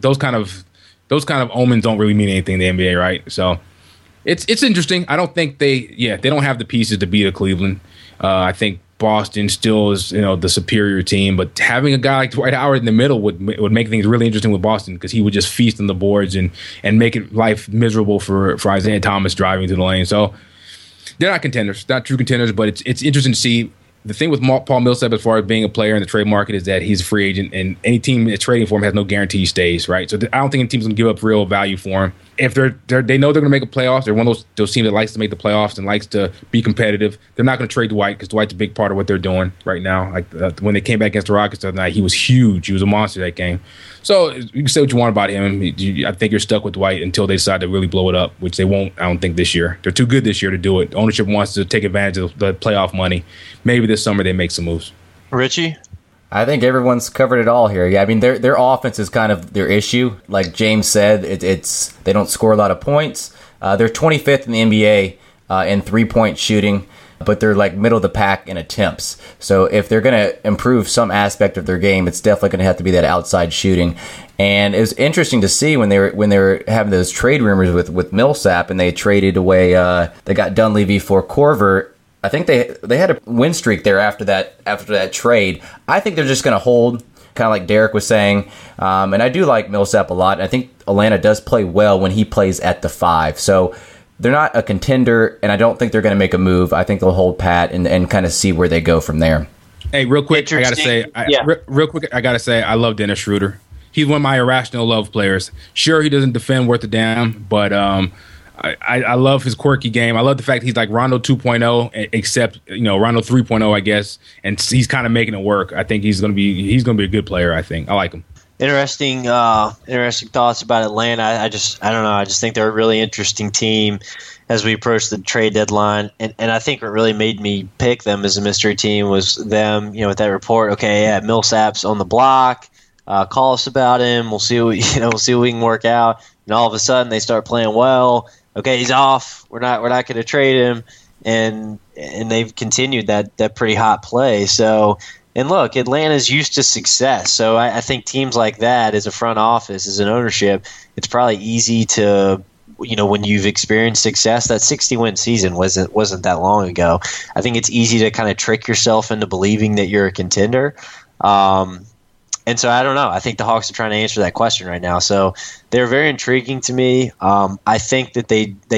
[SPEAKER 2] of omens don't really mean anything in the NBA, right? So it's interesting. I don't think they don't have the pieces to beat Cleveland. I think Boston still is the superior team, but having a guy like Dwight Howard in the middle would make things really interesting with Boston, because he would just feast on the boards and make it life miserable for Isaiah Thomas driving to the lane. So they're not contenders, not true contenders, but it's interesting to see. The thing with Paul Millsap as far as being a player in the trade market is that he's a free agent, and any team that's trading for him has no guarantee he stays, right? So I don't think any team's going to give up real value for him. If they know they're going to make a playoffs, they're one of those teams that likes to make the playoffs and likes to be competitive. They're not going to trade Dwight, because Dwight's a big part of what they're doing right now. Like when they came back against the Rockets the other night, he was huge. He was a monster that game. So you can say what you want about him. I think you're stuck with Dwight until they decide to really blow it up, which they won't, I don't think, this year. They're too good this year to do it. Ownership wants to take advantage of the playoff money. Maybe this summer they make some moves.
[SPEAKER 1] Richie?
[SPEAKER 3] I think everyone's covered it all here. Yeah, I mean, their offense is kind of their issue. Like James said, it's they don't score a lot of points. They're 25th in the NBA in three-point shooting, but they're like middle of the pack in attempts. So if they're going to improve some aspect of their game, it's definitely going to have to be that outside shooting. And it was interesting to see when they were having those trade rumors with Millsap, and they traded away. They got Dunleavy for Korver. I think they had a win streak there after that trade. I think they're just going to hold, kind of like Derek was saying. And I do like Millsap a lot. I think Atlanta does play well when he plays at the 5. So they're not a contender, and I don't think they're going to make a move. I think they'll hold pat and kind of see where they go from there.
[SPEAKER 2] Hey, real quick, I got to say, I love Dennis Schroeder. He's one of my irrational love players. Sure, he doesn't defend worth a damn, but I love his quirky game. I love the fact he's like Rondo 2.0, except Rondo 3.0, I guess, and he's kind of making it work. I think he's gonna be a good player. I think I like him.
[SPEAKER 1] interesting thoughts about Atlanta. I don't know. I just think they're a really interesting team as we approach the trade deadline. And I think what really made me pick them as a mystery team was them, with that report. Okay, yeah, Millsap's on the block. Call us about him. We'll see what we can work out. And all of a sudden they start playing well. Okay, he's off. We're not going to trade him. And they've continued that pretty hot play. So, and look, Atlanta's used to success. So I think teams like that, as a front office, as an ownership, it's probably easy to, when you've experienced success. That 60-win season wasn't that long ago. I think it's easy to kind of trick yourself into believing that you're a contender. And so I don't know. I think the Hawks are trying to answer that question right now. So they're very intriguing to me. I think that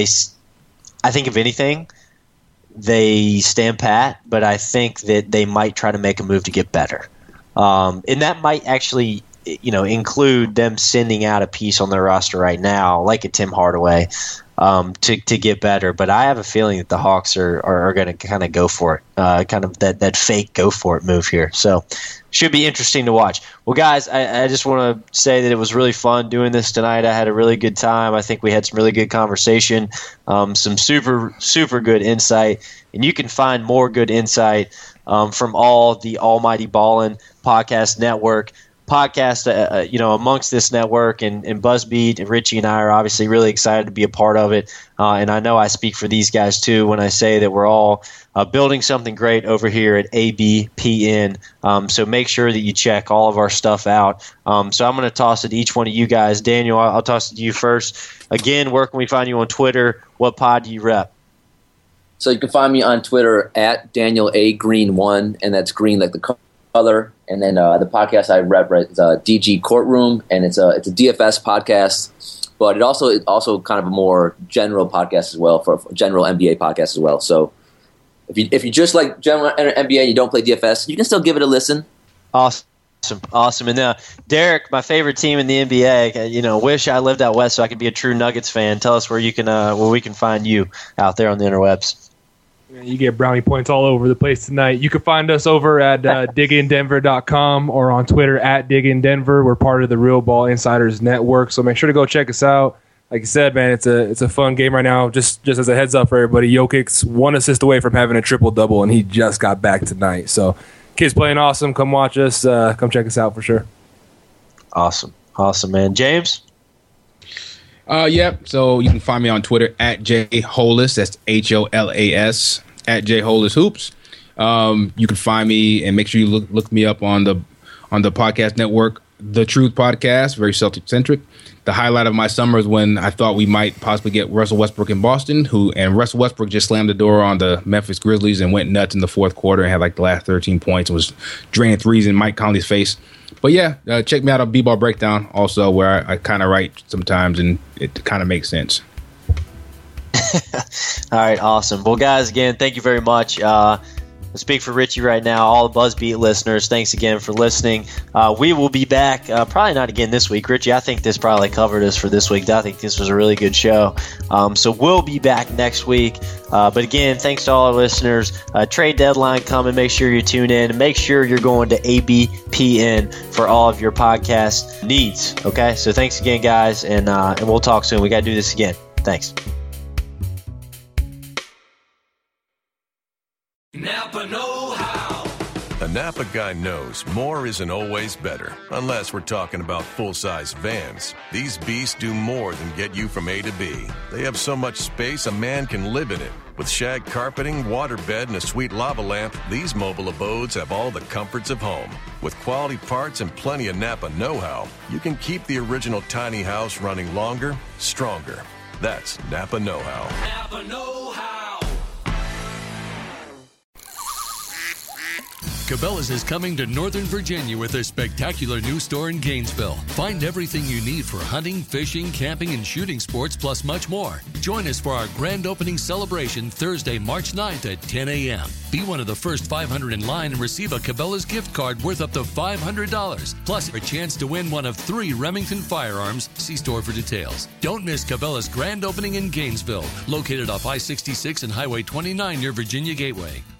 [SPEAKER 1] I think if anything, they stand pat, but I think that they might try to make a move to get better. And that might actually, include them sending out a piece on their roster right now, like a Tim Hardaway, to get better. But I have a feeling that the Hawks are going to kind of go for it, kind of that fake go for it move here. So should be interesting to watch. Well, guys, I just want to say that it was really fun doing this tonight. I had a really good time. I think we had some really good conversation, some super, super good insight. And you can find more good insight from all the Almighty Ballin' Podcast Network podcast, amongst this network, and Buzzbeat and Richie and I are obviously really excited to be a part of it. And I know I speak for these guys too when I say that we're all building something great over here at ABPN. So make sure that you check all of our stuff out. So I'm going to toss it to each one of you guys. Daniel, I'll toss it to you first. Again, where can we find you on Twitter? What pod do you rep?
[SPEAKER 4] So you can find me on Twitter at Daniel A. Green 1, and that's green like the color. And then the podcast I rep is DG Courtroom, and it's a DFS podcast, but it's also kind of a more general podcast as well, for general NBA podcast as well. So if you just like general NBA and you don't play DFS, you can still give it a listen.
[SPEAKER 1] Awesome. And Derek, my favorite team in the NBA, wish I lived out west so I could be a true Nuggets fan. Tell us where we can find you out there on the interwebs.
[SPEAKER 5] You get brownie points all over the place tonight. You can find us over at digindenver.com or on Twitter at digindenver. We're part of the Real Ball Insiders Network, so make sure to go check us out. Like I said, man, it's a fun game right now. Just as a heads up for everybody, Jokic's 1 assist away from having a triple-double, and he just got back tonight. So kid's playing awesome. Come watch us. Come check us out for sure.
[SPEAKER 1] Awesome, man. James?
[SPEAKER 2] Yep. So you can find me on Twitter at JHolas. That's HOLAS at JHolas Hoops. You can find me and make sure you look me up on the podcast network, The Truth Podcast, very Celtic centric. The highlight of my summer is when I thought we might possibly get Russell Westbrook in Boston, and Russell Westbrook just slammed the door on the Memphis Grizzlies and went nuts in the fourth quarter and had like the last 13 points and was draining threes in Mike Conley's face. But yeah, check me out on B-Ball Breakdown also, where I kind of write sometimes and it kind of makes sense.
[SPEAKER 1] All right, awesome. Well, guys, again, thank you very much. I speak for Richie right now, all the Buzzbeat listeners, thanks again for listening. We will be back, probably not again this week. Richie, I think this probably covered us for this week. I think this was a really good show. So we'll be back next week. But again, thanks to all our listeners. Trade deadline coming. Make sure you tune in. And make sure you're going to ABPN for all of your podcast needs. Okay? So thanks again, guys, and we'll talk soon. We got to do this again. Thanks.
[SPEAKER 6] Napa know-how. A Napa guy knows more isn't always better, unless we're talking about full-size vans. These beasts do more than get you from A to B. They have so much space a man can live in it. With shag carpeting, waterbed, and a sweet lava lamp, these mobile abodes have all the comforts of home. With quality parts and plenty of Napa know-how, you can keep the original tiny house running longer, stronger. That's Napa know-how. Napa know-how.
[SPEAKER 7] Cabela's is coming to Northern Virginia with a spectacular new store in Gainesville. Find everything you need for hunting, fishing, camping, and shooting sports, plus much more. Join us for our grand opening celebration Thursday, March 9th at 10 a.m. Be one of the first 500 in line and receive a Cabela's gift card worth up to $500. Plus, a chance to win one of 3 Remington firearms. See store for details. Don't miss Cabela's grand opening in Gainesville, located off I-66 and Highway 29 near Virginia Gateway.